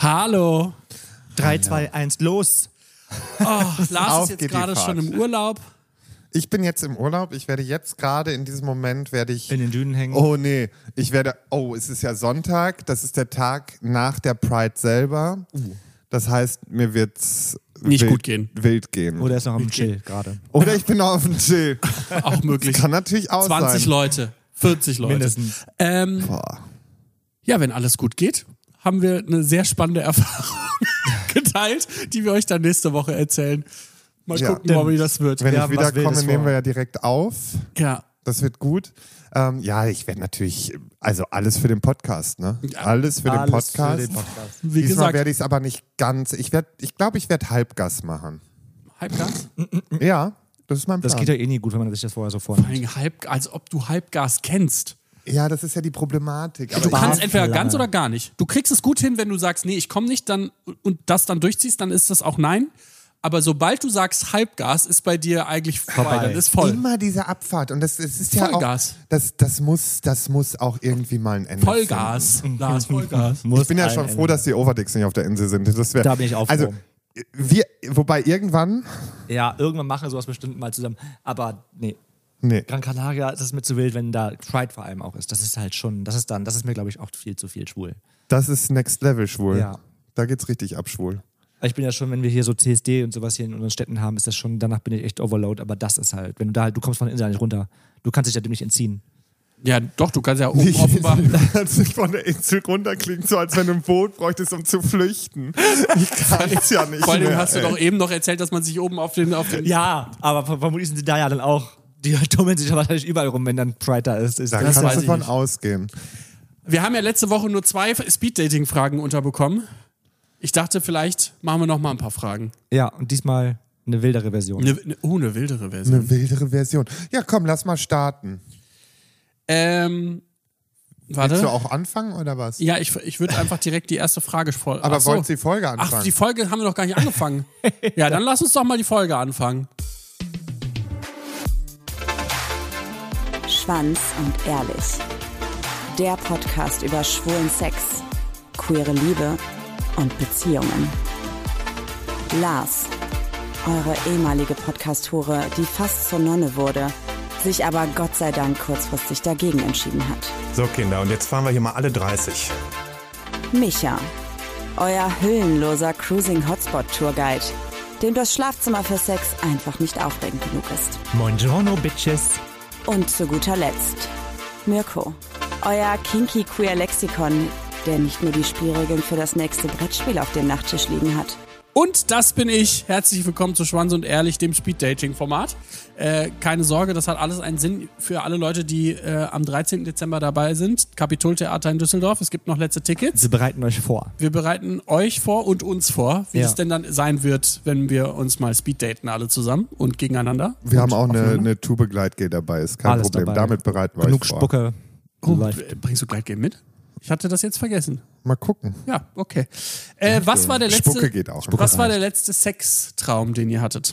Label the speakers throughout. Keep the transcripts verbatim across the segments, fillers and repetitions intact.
Speaker 1: Hallo.
Speaker 2: drei, zwei, eins, los.
Speaker 1: Oh, Lars
Speaker 3: Auf
Speaker 1: ist jetzt
Speaker 3: geht die
Speaker 1: gerade
Speaker 3: Fahrt.
Speaker 1: schon im Urlaub.
Speaker 3: Ich bin jetzt im Urlaub. Ich werde jetzt gerade in diesem Moment werde ich.
Speaker 2: In den Dünen hängen.
Speaker 3: Oh nee, ich werde. Oh, es ist ja Sonntag. Das ist der Tag nach der Pride selber. Das heißt, mir wird's
Speaker 1: Nicht
Speaker 3: wild,
Speaker 1: gut gehen.
Speaker 3: Wild gehen.
Speaker 2: Oder ist noch am Chill gerade.
Speaker 3: Oder ich bin noch auf dem Chill.
Speaker 1: Auch möglich.
Speaker 3: Kann natürlich auch
Speaker 1: zwanzig
Speaker 3: sein.
Speaker 1: Leute, vierzig Leute.
Speaker 2: Mindestens.
Speaker 1: Ähm,
Speaker 3: Boah.
Speaker 1: ja, wenn alles gut geht, haben wir eine sehr spannende Erfahrung geteilt, die wir euch dann nächste Woche erzählen. Mal
Speaker 3: Ja.
Speaker 1: gucken, mal, wie das wird.
Speaker 3: Wenn
Speaker 2: Wir
Speaker 3: ich
Speaker 2: haben was
Speaker 3: wiederkomme,
Speaker 2: Wildes
Speaker 3: nehmen
Speaker 2: vor.
Speaker 3: wir ja direkt auf.
Speaker 1: Ja,
Speaker 3: Das wird gut. Ähm, ja, ich werde natürlich, also alles für den Podcast, ne? Alles für den
Speaker 2: Alles
Speaker 3: Podcast.
Speaker 2: für den Podcast.
Speaker 1: wie
Speaker 3: Diesmal
Speaker 1: gesagt,
Speaker 3: werde ich es aber nicht ganz. Ich werde, ich glaube, ich werde Halbgas machen.
Speaker 1: Halbgas.
Speaker 3: Ja, das ist mein Plan.
Speaker 2: Das geht ja eh nie gut, wenn man sich das vorher so
Speaker 1: Vor
Speaker 2: vornimmt.
Speaker 1: allem halb, als ob du Halbgas kennst.
Speaker 3: Ja, das ist ja die Problematik. Aber
Speaker 1: Du
Speaker 3: ich-
Speaker 1: kannst entweder
Speaker 2: Barflamme.
Speaker 1: ganz oder gar nicht. Du kriegst es gut hin, wenn du sagst, nee, ich komme nicht, dann und das dann durchziehst, dann ist das auch nein. Aber sobald du sagst Halbgas, ist bei dir eigentlich vorbei,
Speaker 2: Vorbei.
Speaker 1: dann ist voll.
Speaker 3: immer diese Abfahrt und das, das ist ja
Speaker 1: Vollgas.
Speaker 3: auch, das, das muss, das muss auch irgendwie mal ein Ende
Speaker 1: Vollgas. Lars, Vollgas.
Speaker 3: finden. Ich bin ja schon froh, dass die Overdicks nicht auf der Insel sind. Das wär,
Speaker 2: Da bin ich auch froh.
Speaker 3: Also, wir, wobei irgendwann,
Speaker 2: Ja, irgendwann machen wir sowas bestimmt mal zusammen. Aber nee,
Speaker 3: nee,
Speaker 2: Gran Canaria, das ist mir zu wild, wenn da Pride vor allem auch ist. Das ist halt schon, das ist dann, das ist mir, glaube ich, auch viel zu viel schwul.
Speaker 3: das ist Next Level schwul.
Speaker 2: Ja.
Speaker 3: Da geht's richtig ab schwul.
Speaker 2: Ich bin ja schon, wenn wir hier so C S D und sowas hier in unseren Städten haben, ist das schon, danach bin ich echt Overload, aber das ist halt, wenn du da halt, du kommst von der Insel nicht runter. Du kannst dich ja dem nicht entziehen.
Speaker 1: Ja, doch, du kannst ja oben offenbar.
Speaker 3: Als ich von der Insel runter klingt so, als wenn du ein Boot bräuchtest, um zu flüchten. Ich kann es ja nicht
Speaker 1: Vor allem
Speaker 3: mehr,
Speaker 1: hast du
Speaker 3: ey.
Speaker 1: doch eben noch erzählt, dass man sich oben auf den. Auf den
Speaker 2: Ja, aber ver- vermutlich sind die da ja dann auch, die tummeln sich ja wahrscheinlich überall rum, wenn dann Pride da ist. ist
Speaker 3: Da
Speaker 2: das
Speaker 1: weiß
Speaker 3: kannst du
Speaker 1: ich
Speaker 3: von
Speaker 1: nicht.
Speaker 3: ausgehen.
Speaker 1: Wir haben ja letzte Woche nur zwei Speed-Dating-Fragen unterbekommen. Ich dachte, vielleicht machen wir noch mal ein paar Fragen.
Speaker 2: ja, und diesmal eine wildere Version.
Speaker 1: Eine, eine, oh, eine wildere Version.
Speaker 3: Eine wildere Version. Ja, komm, lass mal starten.
Speaker 1: Ähm,
Speaker 3: Willst du
Speaker 1: warte.
Speaker 3: auch anfangen oder was?
Speaker 1: Ja, ich, ich würde einfach direkt die erste Frage voll.
Speaker 3: Aber
Speaker 1: Ach so.
Speaker 3: wolltest du die Folge anfangen?
Speaker 1: Ach, die Folge haben wir noch gar nicht angefangen. Ja, dann lass uns doch mal die Folge anfangen.
Speaker 4: Schwanz und ehrlich. Der Podcast über schwulen Sex, queere Liebe und Beziehungen. Lars, eure ehemalige Podcast-Hure, die fast zur Nonne wurde, sich aber Gott sei Dank kurzfristig dagegen entschieden hat.
Speaker 5: So Kinder, und jetzt fahren wir hier mal alle dreißig.
Speaker 4: Micha, euer hüllenloser Cruising-Hotspot-Tourguide, dem das Schlafzimmer für Sex einfach nicht aufregend genug ist.
Speaker 2: Buongiorno, Bitches.
Speaker 4: Und zu guter Letzt Mirko, euer kinky queer Lexikon, der nicht nur die Spielregeln für das nächste Brettspiel auf dem Nachttisch liegen hat.
Speaker 1: Und das bin ich. Herzlich willkommen zu Schwanz und Ehrlich, dem Speed-Dating-Format. Äh, keine Sorge, das hat alles einen Sinn für alle Leute, die äh, am dreizehnten Dezember dabei sind. Kapitoltheater in Düsseldorf. Es gibt noch letzte Tickets.
Speaker 2: Sie bereiten euch vor.
Speaker 1: Wir bereiten euch vor und uns vor, wie
Speaker 2: Ja.
Speaker 1: es denn dann sein wird, wenn wir uns mal Speed-daten alle zusammen und gegeneinander.
Speaker 3: Wir
Speaker 1: und
Speaker 3: haben auch eine,
Speaker 1: aufeinander.
Speaker 3: eine Tube Gleitgel dabei, ist kein
Speaker 2: Alles
Speaker 3: Problem.
Speaker 2: dabei.
Speaker 3: Damit bereiten wir
Speaker 2: Genug
Speaker 3: euch vor.
Speaker 2: Spucke.
Speaker 1: Oh,
Speaker 2: läuft.
Speaker 1: bringst du Gleitgel mit? Ich hatte das jetzt vergessen.
Speaker 3: Mal gucken.
Speaker 1: Ja, okay. Äh, was war der letzte?
Speaker 3: Spucke geht auch.
Speaker 1: Was war der letzte Sextraum, den ihr hattet?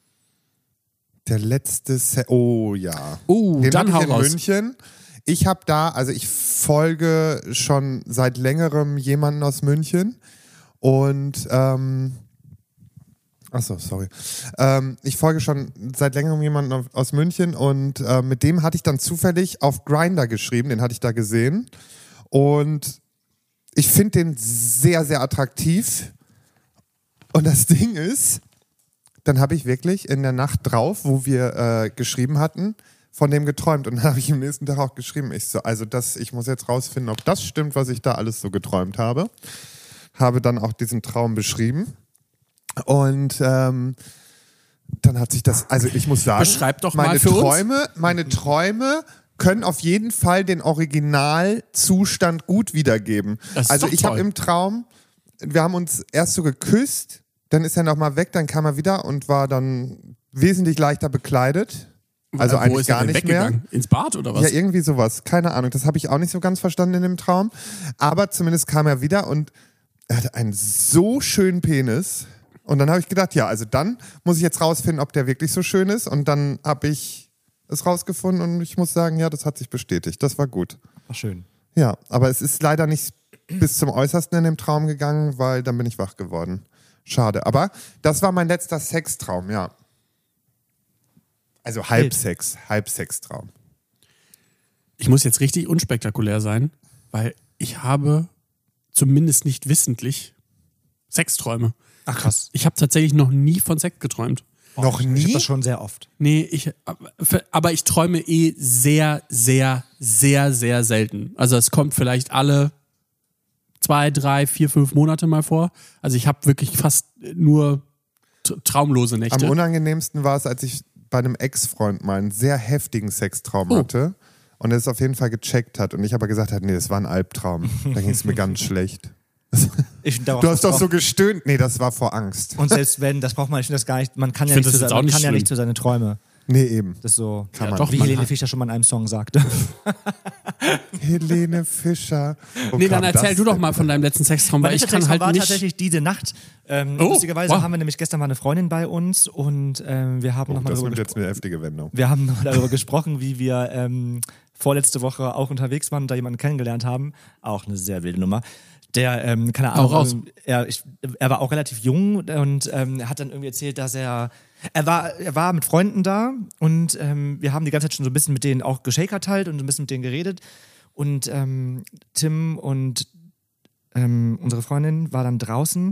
Speaker 3: Der letzte Se Oh ja.
Speaker 1: Oh,
Speaker 3: Den
Speaker 1: dann
Speaker 3: hatte
Speaker 1: hau
Speaker 3: ich in
Speaker 1: raus.
Speaker 3: München. Ich habe da, also ich folge schon seit längerem jemanden aus München und ähm, achso, sorry. Ähm, ich folge schon seit längerem jemanden auf- aus München und äh, mit dem hatte ich dann zufällig auf Grindr geschrieben, den hatte ich da gesehen und ich finde den sehr, sehr attraktiv und das Ding ist, dann habe ich wirklich in der Nacht drauf, wo wir äh, geschrieben hatten, von dem geträumt. Und dann habe ich am nächsten Tag auch geschrieben, ich so, also das, ich muss jetzt rausfinden, ob das stimmt, was ich da alles so geträumt habe. Habe dann auch diesen Traum beschrieben. Und ähm, dann hat sich das, also ich muss sagen,
Speaker 1: Beschreib doch mal
Speaker 3: meine
Speaker 1: für uns.
Speaker 3: Träume, meine Träume können auf jeden Fall den Originalzustand gut wiedergeben.
Speaker 1: Das ist
Speaker 3: Also
Speaker 1: doch
Speaker 3: ich habe
Speaker 1: toll.
Speaker 3: im Traum, wir haben uns erst so geküsst, dann ist er nochmal weg, dann kam er wieder und war dann wesentlich leichter bekleidet. Also
Speaker 1: Äh, Wo
Speaker 3: eigentlich
Speaker 1: ist er
Speaker 3: gar
Speaker 1: denn
Speaker 3: nicht mehr.
Speaker 1: weggegangen? Ins Bad oder was?
Speaker 3: Ja, irgendwie sowas. Keine Ahnung. Das habe ich auch nicht so ganz verstanden in dem Traum. Aber zumindest kam er wieder und er hatte einen so schönen Penis. Und dann habe ich gedacht, ja, also dann muss ich jetzt rausfinden, ob der wirklich so schön ist. Und dann habe ich es rausgefunden und ich muss sagen, ja, das hat sich bestätigt. Das war gut.
Speaker 2: Ach, schön.
Speaker 3: Ja, aber es ist leider nicht bis zum Äußersten in dem Traum gegangen, weil dann bin ich wach geworden. Schade. Aber das war mein letzter Sextraum, ja. Also Halbsex, Halbsextraum.
Speaker 1: Ich muss jetzt richtig unspektakulär sein, weil ich habe zumindest nicht wissentlich Sexträume.
Speaker 2: Ach krass.
Speaker 1: Ich habe tatsächlich noch nie von Sex geträumt.
Speaker 3: Noch
Speaker 2: Ich
Speaker 3: nie?
Speaker 2: hab das schon sehr oft.
Speaker 1: Nee, ich, aber ich träume eh sehr, sehr, sehr, sehr selten. Also es kommt vielleicht alle zwei, drei, vier, fünf Monate mal vor. Also ich habe wirklich fast nur t- traumlose Nächte.
Speaker 3: Am unangenehmsten war es, als ich bei einem Ex-Freund mal einen sehr heftigen Sextraum
Speaker 1: Oh.
Speaker 3: hatte und er es auf jeden Fall gecheckt hat und ich aber gesagt habe, nee, das war ein Albtraum. Da ging es mir ganz schlecht.
Speaker 2: Ich find, darauf
Speaker 3: Du hast doch
Speaker 2: auch-
Speaker 3: so gestöhnt. Nee, das war vor Angst.
Speaker 2: Und selbst wenn, das braucht man, ich finde das gar nicht, man kann ja,
Speaker 1: Ich
Speaker 2: nicht
Speaker 1: find
Speaker 2: zu,
Speaker 1: das jetzt
Speaker 2: sein-
Speaker 1: auch
Speaker 2: man
Speaker 1: nicht
Speaker 2: kann ja
Speaker 1: schlimm.
Speaker 2: nicht zu seine Träume.
Speaker 3: Nee, eben.
Speaker 2: Das ist so,
Speaker 3: Kann
Speaker 1: Ja,
Speaker 3: man.
Speaker 1: doch,
Speaker 2: wie
Speaker 1: man
Speaker 2: Helene
Speaker 1: hat-
Speaker 2: Fischer schon mal in einem Song sagte.
Speaker 3: Helene Fischer. Wo
Speaker 1: Nee, dann
Speaker 3: kam
Speaker 1: erzähl
Speaker 3: das
Speaker 1: du doch
Speaker 3: denn?
Speaker 1: mal von deinem letzten Sextraum, weil
Speaker 2: Mein
Speaker 1: ich
Speaker 2: letzter
Speaker 1: kann
Speaker 2: Sextraum
Speaker 1: halt
Speaker 2: war
Speaker 1: nicht...
Speaker 2: tatsächlich diese Nacht. Ähm,
Speaker 1: Oh,
Speaker 2: lustigerweise
Speaker 1: wow.
Speaker 2: haben wir nämlich gestern mal eine Freundin bei uns und ähm, wir haben
Speaker 3: Oh,
Speaker 2: nochmal
Speaker 3: das
Speaker 2: darüber,
Speaker 3: wird
Speaker 2: gespro-
Speaker 3: jetzt eine heftige Wendung.
Speaker 2: wir haben noch darüber gesprochen, wie wir ähm, vorletzte Woche auch unterwegs waren und da jemanden kennengelernt haben. Auch eine sehr wilde Nummer. Der, ähm, keine Ahnung,
Speaker 1: Hau raus.
Speaker 2: ähm, er, ich, er war auch relativ jung und ähm, hat dann irgendwie erzählt, dass er, er war, er war mit Freunden da und ähm, wir haben die ganze Zeit schon so ein bisschen mit denen auch geschakert halt und ein bisschen mit denen geredet und ähm, Tim und ähm, unsere Freundin war dann draußen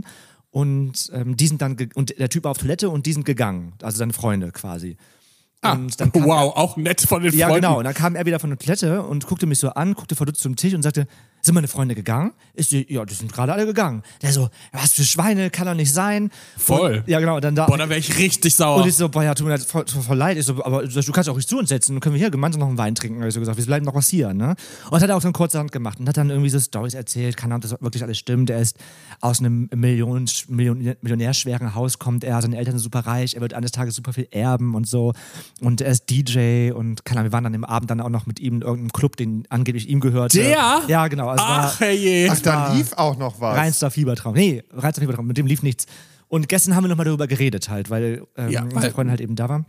Speaker 2: und ähm, die sind dann ge- und der Typ war auf Toilette und die sind gegangen, also seine Freunde quasi.
Speaker 1: Ah,
Speaker 2: Und dann kam
Speaker 1: wow, auch nett von den
Speaker 2: Ja,
Speaker 1: Freunden.
Speaker 2: genau. Und dann kam er wieder von der Toilette und guckte mich so an, guckte verdutzt zum Tisch und sagte, sind meine Freunde gegangen? Ich so, ja, die sind gerade alle gegangen. Der so, was für Schweine, kann doch nicht sein.
Speaker 1: Voll.
Speaker 2: Und, ja, genau. Und dann da.
Speaker 1: Boah, da wäre ich richtig sauer.
Speaker 2: Und ich so, boah, ja, tut mir leid, voll, voll leid. Ich so, aber du kannst auch nicht zu uns setzen, dann können wir hier gemeinsam noch einen Wein trinken. Hab ich so gesagt, wir bleiben noch was hier, ne? Und das hat er auch so eine kurze Hand gemacht und hat dann irgendwie so Storys erzählt, keine Ahnung, ob das wirklich alles stimmt. Er ist aus einem Million, Million, millionärschweren Haus, kommt er, seine Eltern sind super reich, er wird eines Tages super viel erben und so. Und er ist D J und keine Ahnung, wir waren dann im Abend dann auch noch mit ihm in irgendeinem Club, den angeblich ihm gehörte.
Speaker 1: Der?
Speaker 2: Ja, genau. Also
Speaker 1: Ach,
Speaker 2: war,
Speaker 1: herrje.
Speaker 3: Ach, da
Speaker 2: war-
Speaker 3: lief auch noch was.
Speaker 2: Reinster Fiebertraum. Nee, reinster Fiebertraum, mit dem lief nichts. Und gestern haben wir nochmal darüber geredet halt, weil ähm,
Speaker 1: Ja,
Speaker 2: unsere
Speaker 1: weil-
Speaker 2: Freundin halt eben da war.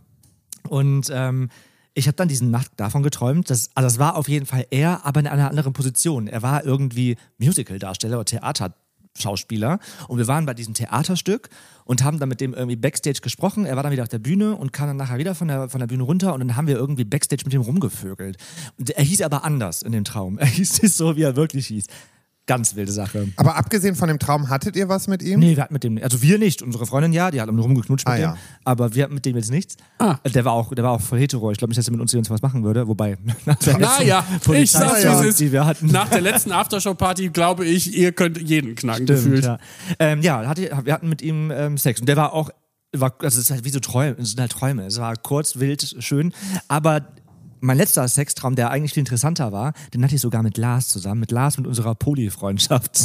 Speaker 2: Und ähm, ich habe dann diese Nacht davon geträumt, dass, also das war auf jeden Fall er, aber in einer anderen Position. Er war irgendwie Musical-Darsteller oder Theaterschauspieler und wir waren bei diesem Theaterstück und haben dann mit dem irgendwie Backstage gesprochen. Er war dann wieder auf der Bühne und kam dann nachher wieder von der, von der Bühne runter und dann haben wir irgendwie Backstage mit ihm rumgevögelt. Und er hieß aber anders in dem Traum. Er hieß nicht so, wie er wirklich hieß. Ganz wilde Sache.
Speaker 3: Aber abgesehen von dem Traum, hattet ihr was mit ihm?
Speaker 2: Nee, wir hatten mit dem, also wir nicht, unsere Freundin ja, die hat nur rumgeknutscht mit
Speaker 3: Ah,
Speaker 2: dem,
Speaker 3: ja.
Speaker 2: aber wir hatten mit dem jetzt nichts.
Speaker 1: Ah.
Speaker 2: Der war auch, der war auch voll hetero. Ich glaube nicht, dass er mit uns uns was machen würde, wobei nach der
Speaker 1: Na
Speaker 2: letzten
Speaker 1: ja, ich
Speaker 2: Polizei-
Speaker 1: sag's, wie es ist.
Speaker 2: die wir hatten.
Speaker 1: Nach der letzten Aftershow-Party glaube ich, ihr könnt jeden knacken
Speaker 2: Stimmt,
Speaker 1: gefühlt.
Speaker 2: ja, ähm, ja hatte, wir hatten mit ihm ähm, Sex und der war auch, war, also es ist halt wie so Träume, es sind halt Träume. Es war kurz, wild, schön, aber mein letzter Sextraum, der eigentlich viel interessanter war, den hatte ich sogar mit Lars zusammen, mit Lars mit unserer Poly-Freundschaft.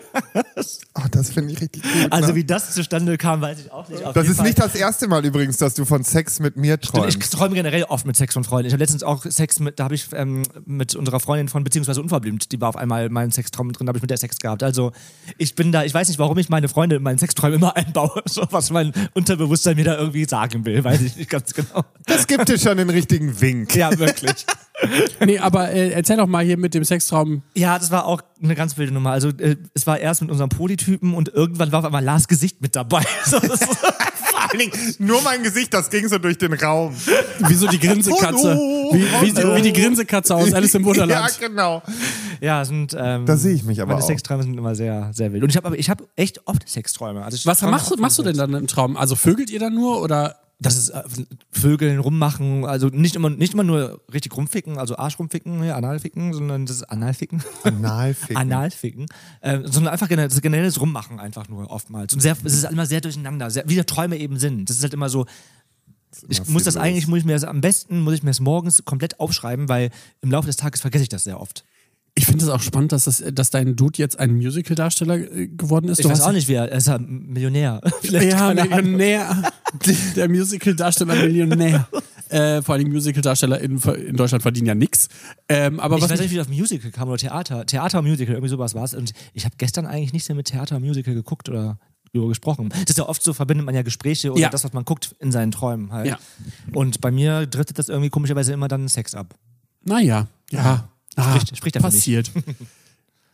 Speaker 3: Oh, das finde ich richtig gut.
Speaker 2: Also
Speaker 3: ne?
Speaker 2: wie das zustande kam, weiß ich auch nicht. Auf
Speaker 3: Das
Speaker 2: jeden
Speaker 3: ist
Speaker 2: Fall-
Speaker 3: nicht das erste Mal übrigens, dass du von Sex mit mir
Speaker 2: Ich
Speaker 3: träumst.
Speaker 2: träume generell oft mit Sex von Freunden. Ich habe letztens auch Sex mit, da habe ich ähm, mit unserer Freundin von beziehungsweise unverblümt, die war auf einmal meinen Sextraum drin, da habe ich mit der Sex gehabt. Also ich bin da, ich weiß nicht, warum ich meine Freunde in meinen Sexträumen immer einbaue, so was mein Unterbewusstsein mir da irgendwie sagen will, weiß ich nicht ganz genau.
Speaker 3: Das gibt dir schon den richtigen Wink.
Speaker 2: Ja, wirklich.
Speaker 1: Nee, aber äh, erzähl doch mal hier mit dem Sextraum.
Speaker 2: Ja, das war auch eine ganz wilde Nummer. Also äh, es war erst mit unserem Polytypen und irgendwann war auf einmal Lars Gesicht mit dabei. So, das ist-
Speaker 3: Vor allen Dingen nur mein Gesicht, das ging so durch den Raum.
Speaker 1: Wie so die Grinsekatze. Wie, wie, die- wie die Grinsekatze aus Alice im Wunderland.
Speaker 3: Ja, genau.
Speaker 2: ja, sind ähm,
Speaker 3: Da sehe ich mich aber
Speaker 2: meine
Speaker 3: auch.
Speaker 2: Sexträume sind immer sehr, sehr wild. Und ich habe aber ich habe echt oft Sexträume. Also ich
Speaker 1: Was
Speaker 2: träume
Speaker 1: machst, du-
Speaker 2: oft
Speaker 1: machst du
Speaker 2: von
Speaker 1: denn
Speaker 2: Sex.
Speaker 1: dann im Traum? Also vögelt ihr dann nur oder?
Speaker 2: Das ist äh, Vögeln, rummachen, also nicht immer, nicht immer nur richtig rumficken, also Arsch rumficken, ja, Analficken, sondern das ist Analficken.
Speaker 3: Analficken.
Speaker 2: Analficken. Äh, sondern einfach generell, das generelles Rummachen einfach nur oftmals. Und sehr, es ist immer sehr durcheinander, sehr, wie die Träume eben sind. Das ist halt immer so, ich
Speaker 3: Immer
Speaker 2: muss
Speaker 3: viel
Speaker 2: das
Speaker 3: los.
Speaker 2: eigentlich, muss ich mir das am besten, muss ich mir das morgens komplett aufschreiben, weil im Laufe des Tages vergesse ich das sehr oft.
Speaker 1: Ich finde es auch spannend, dass, das, dass dein Dude jetzt ein Musical-Darsteller äh, geworden ist.
Speaker 2: Ich
Speaker 1: Du
Speaker 2: weiß
Speaker 1: hast-
Speaker 2: auch nicht, wer, er ist ja Millionär. Vielleicht,
Speaker 1: Ja,
Speaker 2: keine Ahnung.
Speaker 1: Millionär. Der Musical-Darsteller Millionär. Äh, vor allem Musical-Darsteller in, in Deutschland verdienen ja nix. Ähm, aber
Speaker 2: Ich
Speaker 1: was
Speaker 2: weiß nicht, wie das Musical kam oder Theater. Theater, Musical, irgendwie sowas war es. Und ich habe gestern eigentlich nichts mehr mit Theater, Musical geguckt oder darüber gesprochen. Das ist ja oft so, verbindet man ja Gespräche oder
Speaker 1: Ja.
Speaker 2: das, was man guckt, in seinen Träumen halt.
Speaker 1: Ja.
Speaker 2: Und bei mir driftet das irgendwie komischerweise immer dann Sex ab.
Speaker 1: Naja, ja. Ah,
Speaker 2: Spricht- spricht dafür nicht.
Speaker 1: passiert.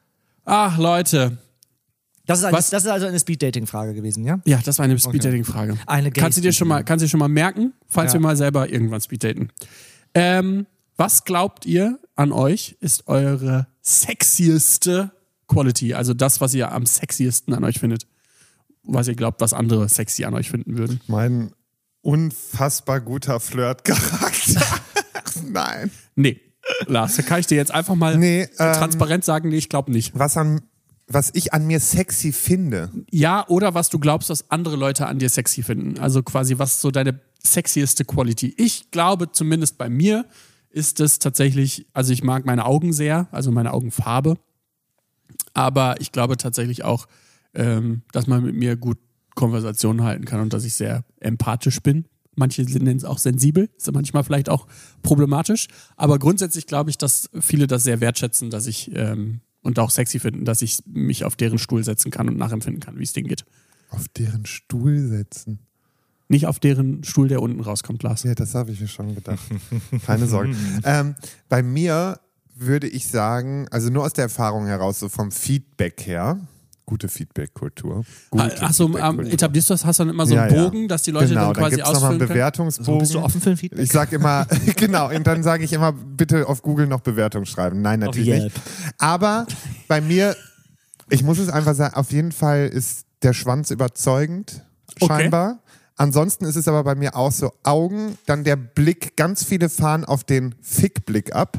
Speaker 1: Ach, Leute.
Speaker 2: Das ist, eine,
Speaker 1: Was?
Speaker 2: das ist also eine Speed-Dating-Frage gewesen, ja?
Speaker 1: Ja, das war eine Speed-Dating-Frage.
Speaker 2: Eine
Speaker 1: Kannst du dir schon mal, kannst du dir schon mal merken, falls
Speaker 2: Ja.
Speaker 1: wir mal selber irgendwann Speed-Daten. Ähm, was glaubt ihr an euch ist eure sexieste Quality? Also das, was ihr am sexiesten an euch findet. Was ihr glaubt, was andere sexy an euch finden würden.
Speaker 3: Mein unfassbar guter Flirt-Charakter. Nein.
Speaker 1: Nee. Lars, da kann ich dir jetzt einfach mal
Speaker 3: Nee, ähm,
Speaker 1: transparent sagen, nee, ich glaube nicht.
Speaker 3: Was, an, was ich an mir sexy finde.
Speaker 1: Ja, oder was du glaubst, was andere Leute an dir sexy finden. Also quasi, was so deine sexieste Quality. Ich glaube, zumindest bei mir ist es tatsächlich, also ich mag meine Augen sehr, also meine Augenfarbe. Aber ich glaube tatsächlich auch, ähm, dass man mit mir gut Konversationen halten kann und dass ich sehr empathisch bin. Manche nennen es auch sensibel, ist manchmal vielleicht auch problematisch. Aber grundsätzlich glaube ich, dass viele das sehr wertschätzen, dass ich ähm, und auch sexy finden, dass ich mich auf deren Stuhl setzen kann und nachempfinden kann, wie es denen geht.
Speaker 3: Auf deren Stuhl setzen.
Speaker 1: Nicht auf deren Stuhl, der unten rauskommt, Lars.
Speaker 3: Ja, das habe ich mir schon gedacht. Keine Sorge. ähm, bei mir würde ich sagen, also nur aus der Erfahrung heraus, so vom Feedback her, gute Feedback-Kultur. Gute
Speaker 1: Achso, ähm,
Speaker 3: Feedback-Kultur.
Speaker 1: etablierst du das, hast du dann immer so einen
Speaker 3: Ja, ja.
Speaker 1: Bogen, dass die Leute
Speaker 3: genau,
Speaker 1: dann quasi
Speaker 3: gibt's noch mal einen
Speaker 1: ausfüllen können?
Speaker 3: Bewertungsbogen.
Speaker 2: Bist du offen für ein Feedback?
Speaker 3: Ich sag immer, genau, und dann sage ich immer, bitte auf Google noch Bewertung schreiben. Nein, natürlich
Speaker 2: Auf
Speaker 3: nicht. Aber bei mir, ich muss es einfach sagen, auf jeden Fall ist der Schwanz überzeugend,
Speaker 1: Okay.
Speaker 3: scheinbar. Ansonsten ist es aber bei mir auch so Augen, dann der Blick, ganz viele fahren auf den Fickblick ab.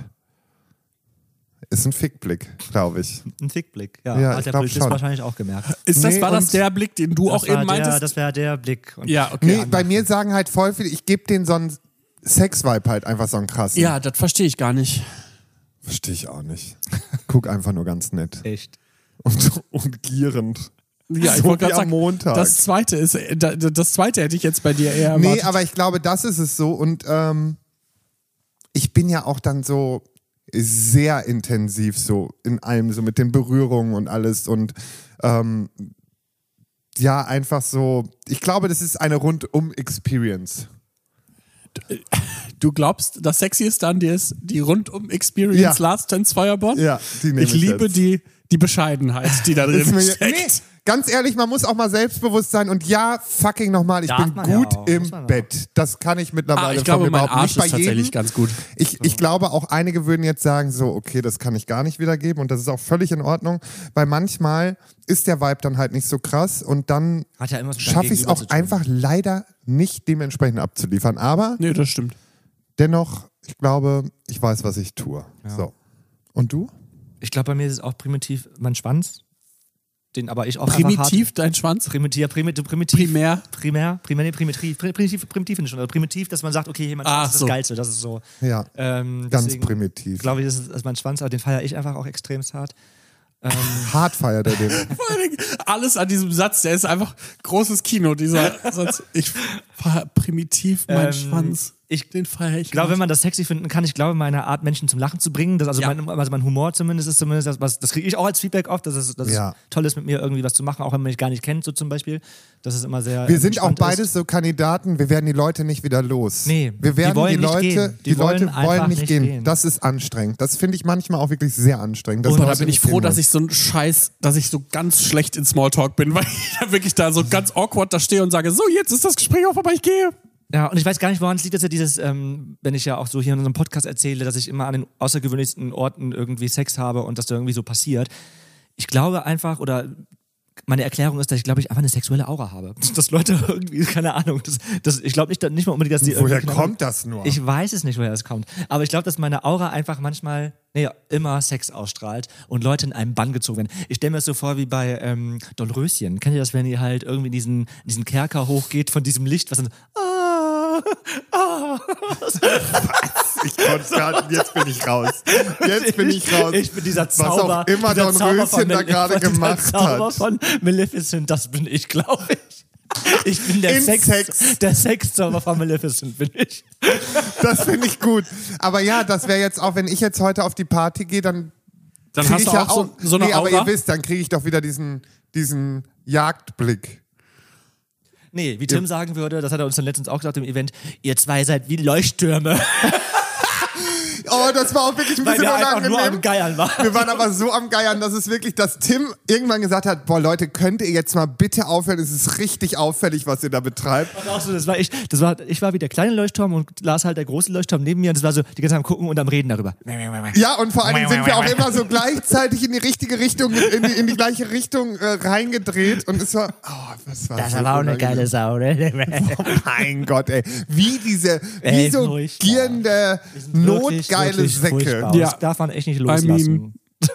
Speaker 3: Ist ein Fickblick, glaube ich.
Speaker 2: Ein Fickblick, ja.
Speaker 3: Ja,
Speaker 2: Hat
Speaker 3: ich
Speaker 2: der
Speaker 3: glaub
Speaker 2: Polizist
Speaker 3: schon.
Speaker 2: wahrscheinlich auch gemerkt.
Speaker 1: Ist das,
Speaker 3: Nee,
Speaker 1: war das
Speaker 3: und-
Speaker 1: der Blick, den du auch
Speaker 2: Das war
Speaker 1: eben meintest?
Speaker 2: Der, das wäre der Blick. Und
Speaker 1: ja, okay.
Speaker 3: Nee, bei mir sagen halt voll viele, ich gebe denen so einen Sex-Vibe halt einfach so einen krassen.
Speaker 1: Ja, das verstehe ich gar nicht.
Speaker 3: Verstehe ich auch nicht. Guck einfach nur ganz nett.
Speaker 2: Echt.
Speaker 3: Und, und gierend.
Speaker 1: Ja, ich
Speaker 3: So
Speaker 1: wollte
Speaker 3: wie
Speaker 1: gerade
Speaker 3: am
Speaker 1: sagen,
Speaker 3: Montag.
Speaker 1: das zweite ist, äh, da- das zweite hätte ich jetzt bei dir eher erwartet.
Speaker 3: Nee, aber ich glaube, das ist es so. Und ähm, ich bin ja auch dann so sehr intensiv so in allem, so mit den Berührungen und alles. Und ähm, ja, einfach so, ich glaube, das ist eine Rundum-Experience.
Speaker 1: Du glaubst, das Sexieste an dir ist die Rundum-Experience
Speaker 3: Ja.
Speaker 1: Last Dance Feuerborn?
Speaker 3: Ja, die nehme
Speaker 1: Ich
Speaker 3: ich
Speaker 1: liebe
Speaker 3: jetzt.
Speaker 1: die, die Bescheidenheit, die da
Speaker 3: Ist
Speaker 1: drin
Speaker 3: mir,
Speaker 1: steckt.
Speaker 3: nee, ganz ehrlich, man muss auch mal selbstbewusst sein. Und ja, fucking nochmal, ich
Speaker 2: Darf
Speaker 3: bin
Speaker 2: man ja
Speaker 3: gut
Speaker 2: auch,
Speaker 3: im
Speaker 2: muss man auch.
Speaker 3: Bett. Das kann ich mittlerweile
Speaker 1: Ah, ich
Speaker 3: von
Speaker 1: glaube,
Speaker 3: mir
Speaker 1: mein
Speaker 3: behaupten.
Speaker 1: Arsch
Speaker 3: Nicht bei
Speaker 1: ist tatsächlich
Speaker 3: jedem.
Speaker 1: ganz gut.
Speaker 3: Ich, ich glaube, auch einige würden jetzt sagen, so, okay, das kann ich gar nicht wiedergeben und das ist auch völlig in Ordnung, weil manchmal ist der Vibe dann halt nicht so krass und dann
Speaker 2: Hat ja immer was mit deinem
Speaker 3: schaffe ich es
Speaker 2: Gegenüber
Speaker 3: auch
Speaker 2: zu tun.
Speaker 3: einfach leider nicht dementsprechend abzuliefern. Aber
Speaker 1: Nee, das stimmt.
Speaker 3: dennoch, ich glaube, ich weiß, was ich tue. So. Und du?
Speaker 2: Ich glaube, bei mir ist es auch primitiv mein Schwanz, den aber ich auch einfach
Speaker 1: Primitiv, dein Schwanz?
Speaker 2: hart, primitiv, ja, primitiv, primitiv,
Speaker 1: Primär?
Speaker 2: primär, primär, nee, primitiv, primitiv, primitiv finde ich schon, also primitiv, dass man sagt, okay, hier, mein
Speaker 1: Ach
Speaker 2: Schwanz ist
Speaker 1: so.
Speaker 2: das Geilste, das ist so.
Speaker 3: Ja,
Speaker 2: Ähm,
Speaker 3: ganz
Speaker 2: deswegen
Speaker 3: primitiv.
Speaker 2: glaube ich, das ist, das ist mein Schwanz, aber den feiere ich einfach auch extremst hart. Ähm,
Speaker 3: Hart feiert er den.
Speaker 1: Vor allen Dingen, alles an diesem Satz, der ist einfach großes Kino, dieser Satz. Ich fahr primitiv mein
Speaker 2: Ähm,
Speaker 1: Schwanz.
Speaker 2: ich
Speaker 1: Den feiere ich.
Speaker 2: Ich glaube,
Speaker 1: hart.
Speaker 2: wenn man das sexy finden kann, ich glaube, meine Art, Menschen zum Lachen zu bringen, das, also,
Speaker 1: Ja.
Speaker 2: mein, also mein Humor zumindest ist zumindest, das, was, das kriege ich auch als Feedback oft, dass es, dass
Speaker 3: Ja.
Speaker 2: es toll ist, mit mir irgendwie was zu machen, auch wenn man mich gar nicht kennt, so zum Beispiel. Das ist immer sehr.
Speaker 3: Wir sind auch
Speaker 2: entspannt
Speaker 3: beides
Speaker 2: ist.
Speaker 3: so Kandidaten, wir werden die Leute nicht wieder los.
Speaker 2: Nee,
Speaker 3: wir werden
Speaker 2: die wollen
Speaker 3: die
Speaker 2: nicht
Speaker 3: Leute,
Speaker 2: gehen.
Speaker 3: die,
Speaker 2: Die
Speaker 3: Leute
Speaker 2: wollen
Speaker 3: wollen
Speaker 2: einfach
Speaker 3: nicht
Speaker 2: nicht
Speaker 3: gehen.
Speaker 2: gehen.
Speaker 3: Das ist anstrengend. Das finde ich manchmal auch wirklich sehr anstrengend. dass
Speaker 1: Und da
Speaker 3: Leute
Speaker 1: bin ich
Speaker 3: nicht gehen
Speaker 1: froh, dass
Speaker 3: wollen.
Speaker 1: ich so ein Scheiß, dass ich so ganz schlecht in Smalltalk bin, weil ich da wirklich da so ganz awkward da stehe und sage, so, jetzt ist das Gespräch auf, aber ich gehe.
Speaker 2: Ja, und ich weiß gar nicht, woran es liegt, dass ja dieses, ähm, wenn ich ja auch so hier in unserem Podcast erzähle, dass ich immer an den außergewöhnlichsten Orten irgendwie Sex habe und das da irgendwie so passiert. Ich glaube einfach, oder meine Erklärung ist, dass ich glaube, ich einfach eine sexuelle Aura habe. Dass Leute irgendwie, keine Ahnung, das, das, ich glaube nicht, nicht mal unbedingt, dass die
Speaker 3: Woher
Speaker 2: irgendwie, keine Ahnung,
Speaker 3: kommt das nur?
Speaker 2: Ich weiß es nicht, woher das kommt. Aber ich glaube, dass meine Aura einfach manchmal, naja, immer Sex ausstrahlt und Leute in einen Bann gezogen werden. Ich stelle mir das so vor wie bei ähm, Dornröschen. Kennt ihr das, wenn ihr halt irgendwie diesen, diesen Kerker hochgeht von diesem Licht, was dann ah, ah.
Speaker 3: Ich konnte gerade, jetzt bin ich raus. Jetzt bin ich raus.
Speaker 2: Ich bin dieser
Speaker 3: Was
Speaker 2: Zauber.
Speaker 3: auch immer
Speaker 2: dieser Zauber
Speaker 3: Dornröschen
Speaker 2: von
Speaker 3: da
Speaker 2: Male-
Speaker 3: gerade
Speaker 2: dieser
Speaker 3: gemacht
Speaker 2: Zauber
Speaker 3: hat.
Speaker 2: von Maleficent, das bin ich, glaube ich. Ich bin der
Speaker 3: In
Speaker 2: Sex,
Speaker 3: Sex.
Speaker 2: der Sexzauber von Maleficent, bin ich.
Speaker 3: Das finde ich gut. Aber ja, das wäre jetzt auch, wenn ich jetzt heute auf die Party gehe, dann
Speaker 1: Dann
Speaker 3: kriege
Speaker 1: hast
Speaker 3: ich
Speaker 1: du
Speaker 3: ja
Speaker 1: auch so,
Speaker 3: auch,
Speaker 1: so eine
Speaker 3: nee, aber
Speaker 1: Aura.
Speaker 3: ihr wisst, dann kriege ich doch wieder diesen, diesen Jagdblick.
Speaker 2: Nee, wie Tim sagen würde, das hat er uns dann letztens auch gesagt im Event, ihr zwei seid wie Leuchttürme.
Speaker 3: Oh, das war auch wirklich ein
Speaker 2: Weil
Speaker 3: bisschen
Speaker 2: der einfach nur am
Speaker 3: unangenehm.
Speaker 2: Geiern war.
Speaker 3: Wir waren aber so am Geiern, dass es wirklich, dass Tim irgendwann gesagt hat, boah Leute, könnt ihr jetzt mal bitte aufhören, es ist richtig auffällig, was ihr da betreibt.
Speaker 2: Und auch so, das war ich, das war, ich war wie der kleine Leuchtturm und Lars halt der große Leuchtturm neben mir und das war so, die ganze Zeit am Gucken und am Reden darüber.
Speaker 3: Ja, und vor allen Dingen sind wir auch immer so gleichzeitig in die richtige Richtung, in die, in die gleiche Richtung äh, reingedreht und es war, oh, das war
Speaker 2: Das
Speaker 3: so
Speaker 2: war auch eine
Speaker 3: unangenehm.
Speaker 2: geile Sau, ne?
Speaker 3: Oh mein Gott, ey. Wie diese, wie
Speaker 2: Ey,
Speaker 3: so
Speaker 2: furchtbar.
Speaker 3: gierende, notgeile Säcke.
Speaker 2: Furchtbar.
Speaker 1: Ja.
Speaker 2: Das darf man echt nicht
Speaker 1: I
Speaker 2: loslassen.
Speaker 1: mean,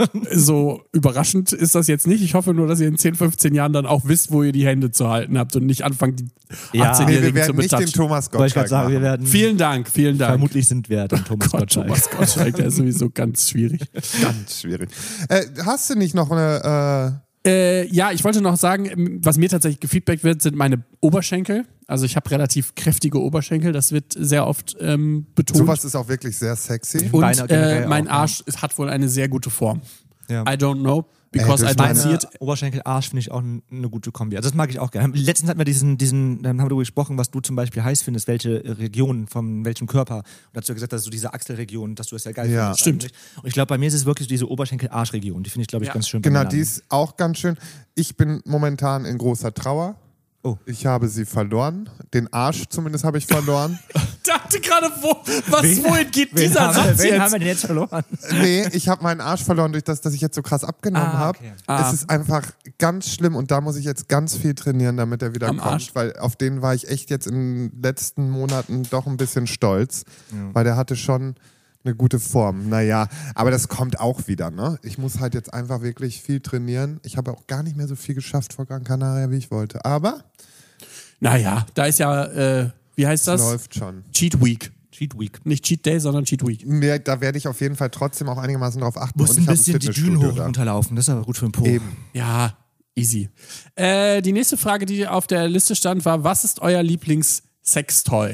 Speaker 1: so überraschend ist das jetzt nicht. Ich hoffe nur, dass ihr in zehn, fünfzehn Jahren dann auch wisst, wo ihr die Hände zu halten habt und nicht anfangt, die
Speaker 2: Ja.
Speaker 3: Nee, wir
Speaker 1: achtzehnjährigen zu
Speaker 3: werden nicht den
Speaker 1: betatschen.
Speaker 3: Thomas
Speaker 2: Wollte ich gerade
Speaker 3: Gottschalk
Speaker 2: sagen, wir
Speaker 3: machen.
Speaker 2: werden.
Speaker 1: Vielen Dank, vielen Dank.
Speaker 2: Vermutlich sind wir dann Thomas
Speaker 1: Gott,
Speaker 2: Gottschalk.
Speaker 1: Thomas Gottschalk, der ist sowieso ganz schwierig.
Speaker 3: Ganz schwierig. Äh, hast du nicht noch eine...
Speaker 1: Äh, ja, ich wollte noch sagen, was mir tatsächlich gefeedbackt wird, sind meine Oberschenkel. Also ich habe relativ kräftige Oberschenkel, das wird sehr oft ähm,
Speaker 3: Äh,
Speaker 1: betont.
Speaker 3: sowas ist auch wirklich sehr sexy.
Speaker 1: Und
Speaker 2: Beine generell
Speaker 1: äh, mein
Speaker 2: auch, ja.
Speaker 1: Arsch ist, hat wohl eine sehr gute Form.
Speaker 2: Ja.
Speaker 1: I don't know, because
Speaker 3: Ey,
Speaker 1: I
Speaker 3: durch
Speaker 1: don't
Speaker 3: meine-
Speaker 1: see it.
Speaker 2: Oberschenkel, Arsch finde ich auch n- eine gute Kombi. Also das mag ich auch gerne. Letztens hatten wir diesen, diesen, dann haben wir darüber gesprochen, was du zum Beispiel heiß findest, welche Region von welchem Körper. Und dazu hast du gesagt, dass so diese Achselregion, dass du das ja geil
Speaker 3: Ja.
Speaker 2: findest.
Speaker 1: Stimmt.
Speaker 2: eigentlich. Und ich glaube, bei mir ist es wirklich diese Oberschenkel-Arsch-Region. Die finde ich, glaube ich,
Speaker 1: Ja.
Speaker 2: ganz schön.
Speaker 3: Genau,
Speaker 2: beim
Speaker 3: die ist auch ganz schön. Ich bin momentan in großer Trauer.
Speaker 2: Oh.
Speaker 3: Ich habe sie verloren. Den Arsch zumindest habe ich verloren.
Speaker 1: Ich dachte gerade, wo, was,
Speaker 2: Wen-
Speaker 1: wohin geht
Speaker 2: Wen,
Speaker 1: dieser
Speaker 2: haben wir,
Speaker 1: Satz
Speaker 2: wen
Speaker 1: jetzt?
Speaker 2: haben wir denn jetzt verloren?
Speaker 3: Nee, ich habe meinen Arsch verloren durch das, dass ich jetzt so krass abgenommen
Speaker 2: Ah,
Speaker 3: habe.
Speaker 2: okay.
Speaker 1: Ah.
Speaker 3: Es ist einfach ganz schlimm und da muss ich jetzt ganz viel trainieren, damit er wieder
Speaker 1: Am
Speaker 3: kommt.
Speaker 1: Arsch?
Speaker 3: Weil auf den war ich echt jetzt in den letzten Monaten doch ein bisschen stolz, weil der hatte schon eine gute Form. Naja, aber das kommt auch wieder, ne? Ich muss halt jetzt einfach wirklich viel trainieren. Ich habe auch gar nicht mehr so viel geschafft vor Gran Canaria, wie ich wollte. Aber
Speaker 1: Naja, da ist ja, äh, wie heißt
Speaker 3: es
Speaker 1: das?
Speaker 3: läuft schon.
Speaker 1: Cheat Week.
Speaker 2: Cheat Week.
Speaker 1: Nicht Cheat Day, sondern Cheat Week.
Speaker 3: Mir, da werde ich auf jeden Fall trotzdem auch einigermaßen drauf achten.
Speaker 2: Musst
Speaker 3: und
Speaker 2: ein
Speaker 3: ich hab
Speaker 2: bisschen die
Speaker 3: Fitnessstudio
Speaker 2: Dünen hoch und
Speaker 3: da.
Speaker 2: runterlaufen. Das ist aber gut für den Po.
Speaker 3: Eben.
Speaker 1: Ja, easy. Äh, die nächste Frage, die auf der Liste stand, war: Was ist euer Lieblings-Sextoy?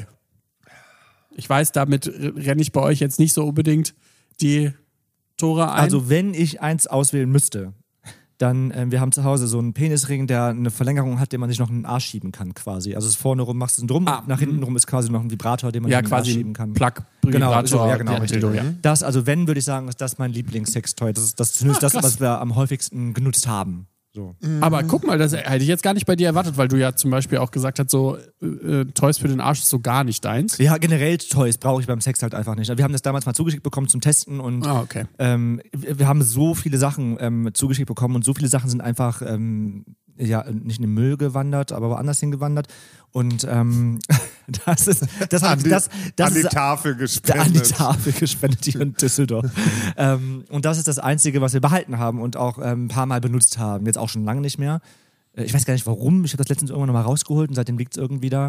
Speaker 1: Ich weiß, damit renne ich bei euch jetzt nicht so unbedingt die Tore ein.
Speaker 2: Also wenn ich eins auswählen müsste, dann, ähm, wir haben zu Hause so einen Penisring, der eine Verlängerung hat, den man sich noch in den Arsch schieben kann quasi. Also es ist vorne rum machst du es drum,
Speaker 1: Ah,
Speaker 2: und nach hinten rum ist quasi noch ein Vibrator, den man
Speaker 1: ja,
Speaker 2: in den Arsch
Speaker 1: quasi
Speaker 2: schieben
Speaker 1: ein
Speaker 2: kann.
Speaker 1: Plug,
Speaker 2: Genau,
Speaker 1: Vibrator,
Speaker 2: so, ja, genau,
Speaker 1: ja,
Speaker 2: richtig.
Speaker 1: Dildo, ja.
Speaker 2: Das, also wenn, würde ich sagen, ist das mein Lieblings-Sextoy. Das ist das, ist zumindest
Speaker 1: Ah,
Speaker 2: das,
Speaker 1: krass.
Speaker 2: was wir am häufigsten genutzt haben. So.
Speaker 1: Aber guck mal, das hätte ich jetzt gar nicht bei dir erwartet, weil du ja zum Beispiel auch gesagt hast, so äh, Toys für den Arsch ist so gar nicht deins.
Speaker 2: Ja, generell Toys brauche ich beim Sex halt einfach nicht. Wir haben das damals mal zugeschickt bekommen zum Testen und
Speaker 1: Ah, okay.
Speaker 2: ähm, wir wir haben so viele Sachen ähm, zugeschickt bekommen und so viele Sachen sind einfach ähm, ja nicht in den Müll gewandert, aber woanders hingewandert. Und ähm, das ist das,
Speaker 3: An die,
Speaker 2: das, das
Speaker 3: an die
Speaker 2: ist,
Speaker 3: Tafel
Speaker 2: an die
Speaker 3: gespendet.
Speaker 2: Tafel gespendet hier in Düsseldorf. ähm, und das ist das Einzige, was wir behalten haben und auch ähm, ein paar Mal benutzt haben. Jetzt auch schon lange nicht mehr. Äh, Ich weiß gar nicht warum. Ich habe das letztens irgendwann nochmal rausgeholt und seitdem liegt es irgendwie da.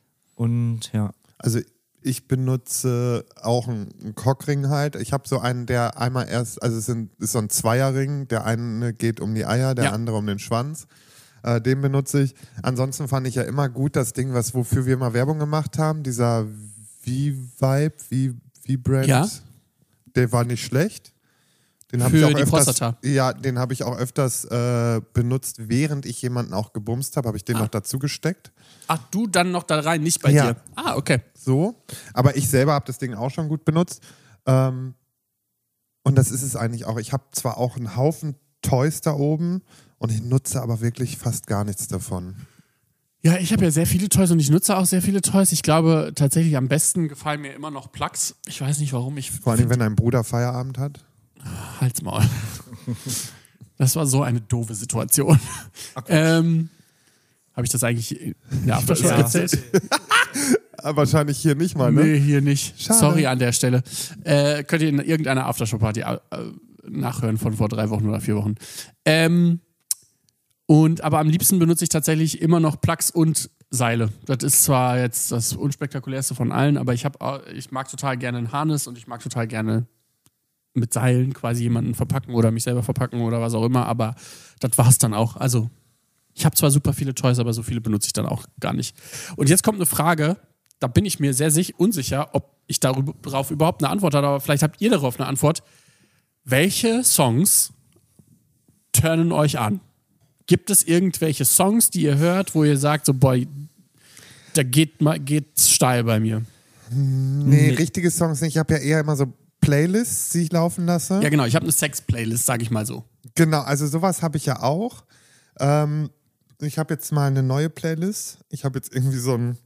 Speaker 2: Und ja.
Speaker 3: Also ich benutze auch einen Cockring halt. Ich habe so einen, der einmal erst, also es sind, ist so ein Zweierring. Der eine geht um die Eier, der
Speaker 1: Ja.
Speaker 3: andere um den Schwanz. Äh, den benutze ich. Ansonsten fand ich ja immer gut das Ding, was wofür wir mal Werbung gemacht haben, dieser V-Vibe, V- V-Brand.
Speaker 1: Ja.
Speaker 3: Der war nicht schlecht. Den hab
Speaker 1: Für
Speaker 3: ich auch
Speaker 1: die
Speaker 3: öfters,
Speaker 1: Prostata.
Speaker 3: Ja, den habe ich auch öfters äh, benutzt, während ich jemanden auch gebumst habe, habe ich den noch dazu gesteckt.
Speaker 1: Ach, du dann noch da rein, nicht bei
Speaker 3: Ja.
Speaker 1: dir. Ah, okay.
Speaker 3: So. Aber ich selber habe das Ding auch schon gut benutzt. Ähm, und das ist es eigentlich auch. Ich habe zwar auch einen Haufen Toys da oben und ich nutze aber wirklich fast gar nichts davon.
Speaker 1: Ja, ich habe ja sehr viele Toys und ich nutze auch sehr viele Toys. Ich glaube, tatsächlich am besten gefallen mir immer noch Plugs. Ich weiß nicht warum. Ich
Speaker 3: Vor allem, wenn dein Bruder Feierabend hat.
Speaker 1: Halt's Maul. Das war so eine doofe Situation. ähm, habe ich das eigentlich in der Aftershow
Speaker 2: Ja.
Speaker 1: erzählt?
Speaker 3: Aber wahrscheinlich hier nicht mal, ne?
Speaker 1: Nee, hier nicht.
Speaker 3: Schade.
Speaker 1: Sorry an der Stelle. Äh, könnt ihr in irgendeiner Aftershow-Party äh, nachhören von vor drei Wochen oder vier Wochen. Ähm, und aber am liebsten benutze ich tatsächlich immer noch Plugs und Seile. Das ist zwar jetzt das unspektakulärste von allen, aber ich, hab, ich mag total gerne ein Harness und ich mag total gerne mit Seilen quasi jemanden verpacken oder mich selber verpacken oder was auch immer, aber das war's dann auch. Also ich habe zwar super viele Toys, aber so viele benutze ich dann auch gar nicht. Und jetzt kommt eine Frage, da bin ich mir sehr sich unsicher, ob ich darauf überhaupt eine Antwort habe, aber vielleicht habt ihr darauf eine Antwort. Welche Songs turnen euch an? Gibt es irgendwelche Songs, die ihr hört, wo ihr sagt, so boy, da geht, geht's steil bei mir?
Speaker 3: Nee, richtige Songs nicht. Ich habe ja eher immer so Playlists, die ich laufen lasse.
Speaker 1: Ja, genau. Ich habe eine Sex-Playlist, sage ich mal so.
Speaker 3: Genau, also sowas habe ich ja auch. Ähm, ich habe jetzt mal eine neue Playlist. Ich habe jetzt irgendwie so ein,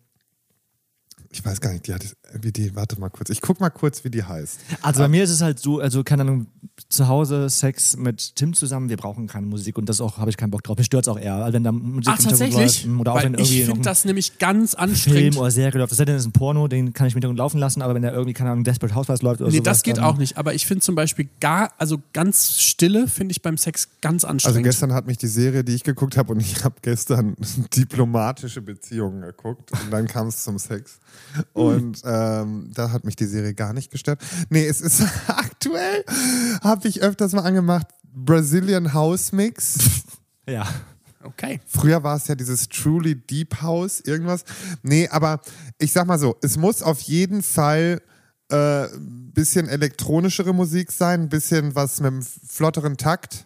Speaker 3: ich weiß gar nicht, die hat wie die, warte mal kurz, ich guck mal kurz, wie die heißt.
Speaker 2: Also bei mir ist es halt so, also keine Ahnung, zu Hause Sex mit Tim zusammen, wir brauchen keine Musik und das auch habe ich keinen Bock drauf. Mir stört es auch eher, also wenn da Musik
Speaker 1: Ach, tatsächlich?
Speaker 2: läuft, oder auch
Speaker 1: Weil
Speaker 2: wenn irgendwie
Speaker 1: ich
Speaker 2: noch
Speaker 1: finde
Speaker 2: ein
Speaker 1: das nämlich ganz
Speaker 2: Film
Speaker 1: anstrengend.
Speaker 2: oder Serie läuft. Das ist ein Porno, den kann ich im Hintergrund laufen lassen, aber wenn da irgendwie, keine Ahnung, Desperate Housewives läuft oder
Speaker 1: Nee,
Speaker 2: sowas,
Speaker 1: das geht
Speaker 2: dann,
Speaker 1: auch nicht. Aber ich finde zum Beispiel gar, also ganz Stille finde ich beim Sex ganz
Speaker 3: Also
Speaker 1: anstrengend.
Speaker 3: gestern hat mich die Serie, die ich geguckt habe, und ich habe gestern diplomatische Beziehungen geguckt und dann kam es zum Sex. Und ähm, da hat mich die Serie gar nicht gestört. Nee, es ist aktuell, habe ich öfters mal angemacht, Brazilian House Mix.
Speaker 2: Ja.
Speaker 1: Okay.
Speaker 3: Früher war es ja dieses Truly Deep House, irgendwas. Nee, aber ich sag mal so, es muss auf jeden Fall ein äh, bisschen elektronischere Musik sein, ein bisschen was mit einem flotteren Takt.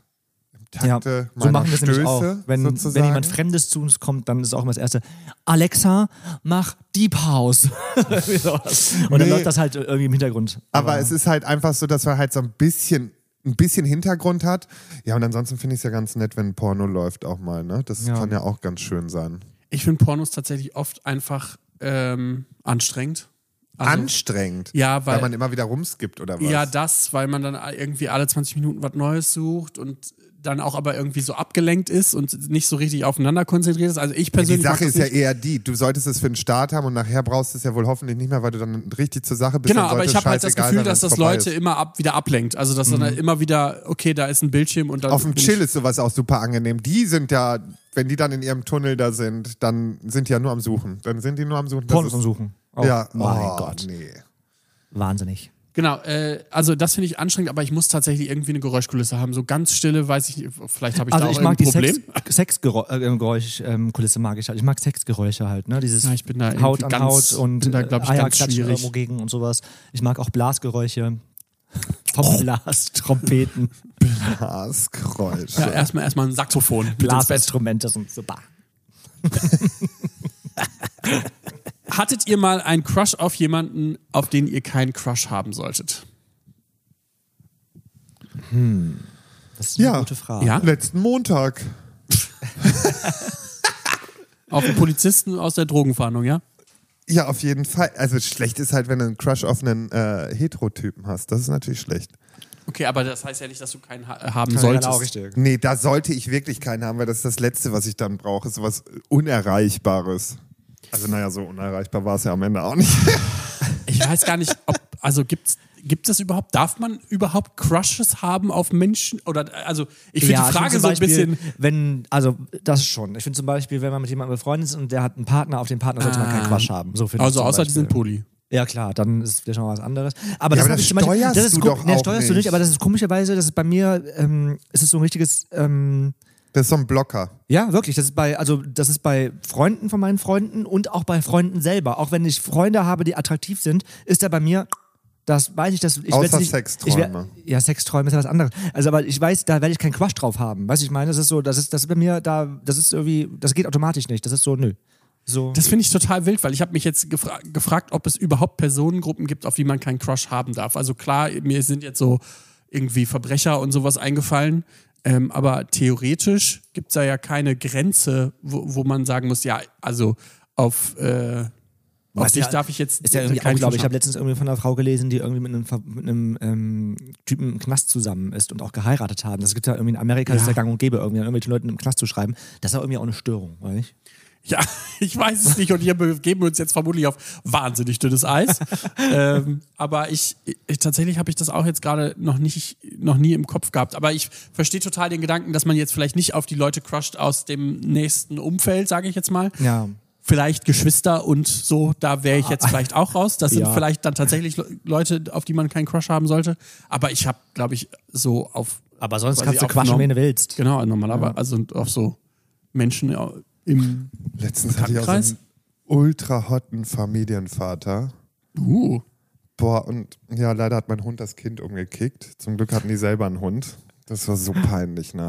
Speaker 3: Takte
Speaker 2: ja, so machen wir es nämlich
Speaker 3: Stöße,
Speaker 2: auch. Wenn,
Speaker 3: sozusagen.
Speaker 2: wenn jemand Fremdes zu uns kommt, dann ist auch immer das Erste, Alexa, mach Deep House. Und dann
Speaker 3: Nee.
Speaker 2: läuft das halt irgendwie im Hintergrund.
Speaker 3: Aber es ist halt einfach so, dass man halt so ein bisschen, ein bisschen Hintergrund hat. Ja, und ansonsten finde ich es ja ganz nett, wenn ein Porno läuft auch mal. Ne? Das
Speaker 2: Ja.
Speaker 3: kann ja auch ganz schön sein.
Speaker 1: Ich finde Pornos tatsächlich oft einfach ähm, anstrengend. Also,
Speaker 3: Anstrengend.
Speaker 1: ja, weil,
Speaker 3: weil man immer wieder rumskippt oder was?
Speaker 1: ja, das, weil man dann irgendwie alle zwanzig Minuten was Neues sucht und dann auch aber irgendwie so abgelenkt ist und nicht so richtig aufeinander konzentriert ist. Also ich
Speaker 3: Die
Speaker 1: persönlich mag
Speaker 3: Sache
Speaker 1: das
Speaker 3: ist ja
Speaker 1: nicht.
Speaker 3: eher die, du solltest es für den Start haben und nachher brauchst du es ja wohl hoffentlich nicht mehr, weil du dann richtig zur Sache bist.
Speaker 1: Genau,
Speaker 3: Dann
Speaker 1: aber
Speaker 3: sollte
Speaker 1: ich
Speaker 3: es
Speaker 1: habe halt das
Speaker 3: scheißegal
Speaker 1: Gefühl,
Speaker 3: sein,
Speaker 1: dass
Speaker 3: wenn's
Speaker 1: das
Speaker 3: vorbei
Speaker 1: Leute
Speaker 3: ist.
Speaker 1: immer ab, wieder ablenkt. Also dass dann halt immer wieder, okay, da ist ein Bildschirm und dann
Speaker 3: Auf dem
Speaker 1: bin
Speaker 3: Chill
Speaker 1: ich-
Speaker 3: ist sowas auch super angenehm. Die sind ja, wenn die dann in ihrem Tunnel da sind, dann sind die ja nur am Suchen. Dann sind die nur am Suchen. Das
Speaker 2: Pornos
Speaker 3: ist-
Speaker 2: suchen. Oh,
Speaker 3: Ja,
Speaker 2: mein
Speaker 3: oh,
Speaker 2: Gott.
Speaker 3: nee.
Speaker 2: Wahnsinnig.
Speaker 1: Genau, äh, also das finde ich anstrengend, aber ich muss tatsächlich irgendwie eine Geräuschkulisse haben. So ganz stille, weiß ich nicht, vielleicht habe ich
Speaker 2: Also
Speaker 1: da auch
Speaker 2: ich mag die
Speaker 1: ein Problem.
Speaker 2: Sex, Sexgeräuschkulisse mag ich halt. Ich mag Sexgeräusche halt, ne? Dieses
Speaker 1: Ja, ich bin da
Speaker 2: Haut
Speaker 1: irgendwie
Speaker 2: an
Speaker 1: ganz-
Speaker 2: Haut und
Speaker 1: bin da, glaub ich, ganz
Speaker 2: Eierklatsch
Speaker 1: schwierig.
Speaker 2: irgendwo gegen und sowas. Ich mag auch Blasgeräusche. Vom Blas, Trompeten,
Speaker 3: Blasgeräusche.
Speaker 1: Ja, erstmal erstmal ein Saxophon. mit ins Bett.
Speaker 2: Blasinstrumente sind super.
Speaker 1: Hattet ihr mal einen Crush auf jemanden, auf den ihr keinen Crush haben solltet?
Speaker 2: Das ist eine
Speaker 3: Ja.
Speaker 2: gute Frage.
Speaker 1: Ja?
Speaker 3: Letzten Montag.
Speaker 1: Auf einen Polizisten aus der Drogenfahndung, ja?
Speaker 3: Ja, auf jeden Fall. Also schlecht ist halt, wenn du einen Crush auf einen äh, Heterotypen hast. Das ist natürlich schlecht.
Speaker 1: Okay, aber das heißt ja nicht, dass du keinen ha haben
Speaker 2: Ja,
Speaker 1: solltest.
Speaker 2: genau, richtig.
Speaker 3: Nee, da sollte ich wirklich keinen haben, weil das ist das Letzte, was ich dann brauche. So was Unerreichbares. Also naja, so unerreichbar war es ja am Ende auch nicht.
Speaker 1: Ich weiß gar nicht, ob, also gibt's, gibt es überhaupt, darf man überhaupt Crushes haben auf Menschen? Oder, also, ich finde
Speaker 2: Ja,
Speaker 1: die
Speaker 2: ich
Speaker 1: Frage
Speaker 2: find
Speaker 1: so
Speaker 2: zum
Speaker 1: ein
Speaker 2: Beispiel,
Speaker 1: bisschen.
Speaker 2: Wenn, also das schon. Ich finde zum Beispiel, wenn man mit jemandem befreundet ist und der hat einen Partner, auf den Partner sollte man keinen Crush haben. So finde ich
Speaker 1: Also,
Speaker 2: zum
Speaker 1: außer die sind
Speaker 2: Beispiel.
Speaker 1: Poly.
Speaker 2: Ja klar, dann ist das schon was anderes. Aber
Speaker 3: Ja,
Speaker 2: das,
Speaker 3: aber
Speaker 2: hab
Speaker 3: das
Speaker 2: ich zum Beispiel-
Speaker 3: steuerst
Speaker 2: das ist
Speaker 3: du
Speaker 2: ko-
Speaker 3: doch
Speaker 2: nee,
Speaker 3: auch
Speaker 2: steuerst du
Speaker 3: nicht.
Speaker 2: nicht, aber das ist komischerweise, das ist bei mir, ähm, es ist so ein richtiges, ähm,
Speaker 3: Das ist so ein Blocker.
Speaker 2: ja wirklich, das ist bei, also das ist bei Freunden von meinen Freunden und auch bei Freunden selber. Auch wenn ich Freunde habe, die attraktiv sind, ist er bei mir, das weiß ich, dass ich
Speaker 3: Außer
Speaker 2: werd's nicht,
Speaker 3: Sexträume.
Speaker 2: Ich werd, ja, Sexträume ist ja was anderes. Also, aber ich weiß, da werde ich keinen Quatsch drauf haben. Weißt du, ich meine, das ist so, das ist, das ist bei mir, da, das ist irgendwie, das geht automatisch nicht. Das ist so, nö. So.
Speaker 1: Das finde ich total wild, weil ich habe mich jetzt gefra gefragt, ob es überhaupt Personengruppen gibt, auf die man keinen Crush haben darf. Also klar, mir sind jetzt so irgendwie Verbrecher und sowas eingefallen, ähm, aber theoretisch gibt es da ja keine Grenze, wo, wo man sagen muss, ja, also auf, äh, auf
Speaker 2: Was
Speaker 1: dich
Speaker 2: ja-
Speaker 1: darf ich jetzt
Speaker 2: Ist ja irgendwie auch,
Speaker 1: keinen
Speaker 2: glaube ich, ich
Speaker 1: Crush
Speaker 2: habe letztens irgendwie von einer Frau gelesen, die irgendwie mit einem, Ver- mit einem ähm, Typen im Knast zusammen ist und auch geheiratet haben. Das gibt ja irgendwie in Amerika, das ist ja gang und gäbe, irgendwie an irgendwelche Leuten im Knast zu schreiben. Das ist ja irgendwie auch eine Störung, oder nicht?
Speaker 1: Ja, ich weiß es nicht und hier begeben wir uns jetzt vermutlich auf wahnsinnig dünnes Eis. ähm, aber ich, ich tatsächlich habe ich das auch jetzt gerade noch nicht, noch nie im Kopf gehabt. Aber ich verstehe total den Gedanken, dass man jetzt vielleicht nicht auf die Leute crusht aus dem nächsten Umfeld, sage ich jetzt mal.
Speaker 2: Ja.
Speaker 1: Vielleicht Geschwister und so, da wäre ich jetzt vielleicht auch raus. Das sind
Speaker 2: Ja.
Speaker 1: vielleicht dann tatsächlich Le- Leute, auf die man keinen Crush haben sollte. Aber ich habe, glaube ich, so auf.
Speaker 2: Aber sonst
Speaker 1: quasi
Speaker 2: kannst du
Speaker 1: auf
Speaker 2: quatschen,
Speaker 1: norm-
Speaker 2: wen du willst.
Speaker 1: Genau, normalerweise. Also auf so Menschen ja, im.
Speaker 3: Letztens hatte ich auch so
Speaker 1: Bekanntenkreis?
Speaker 3: einen ultra hotten Familienvater.
Speaker 1: Uh.
Speaker 3: Boah, und ja, leider hat mein Hund das Kind umgekickt. Zum Glück hatten die selber einen Hund. Das war so peinlich, ne?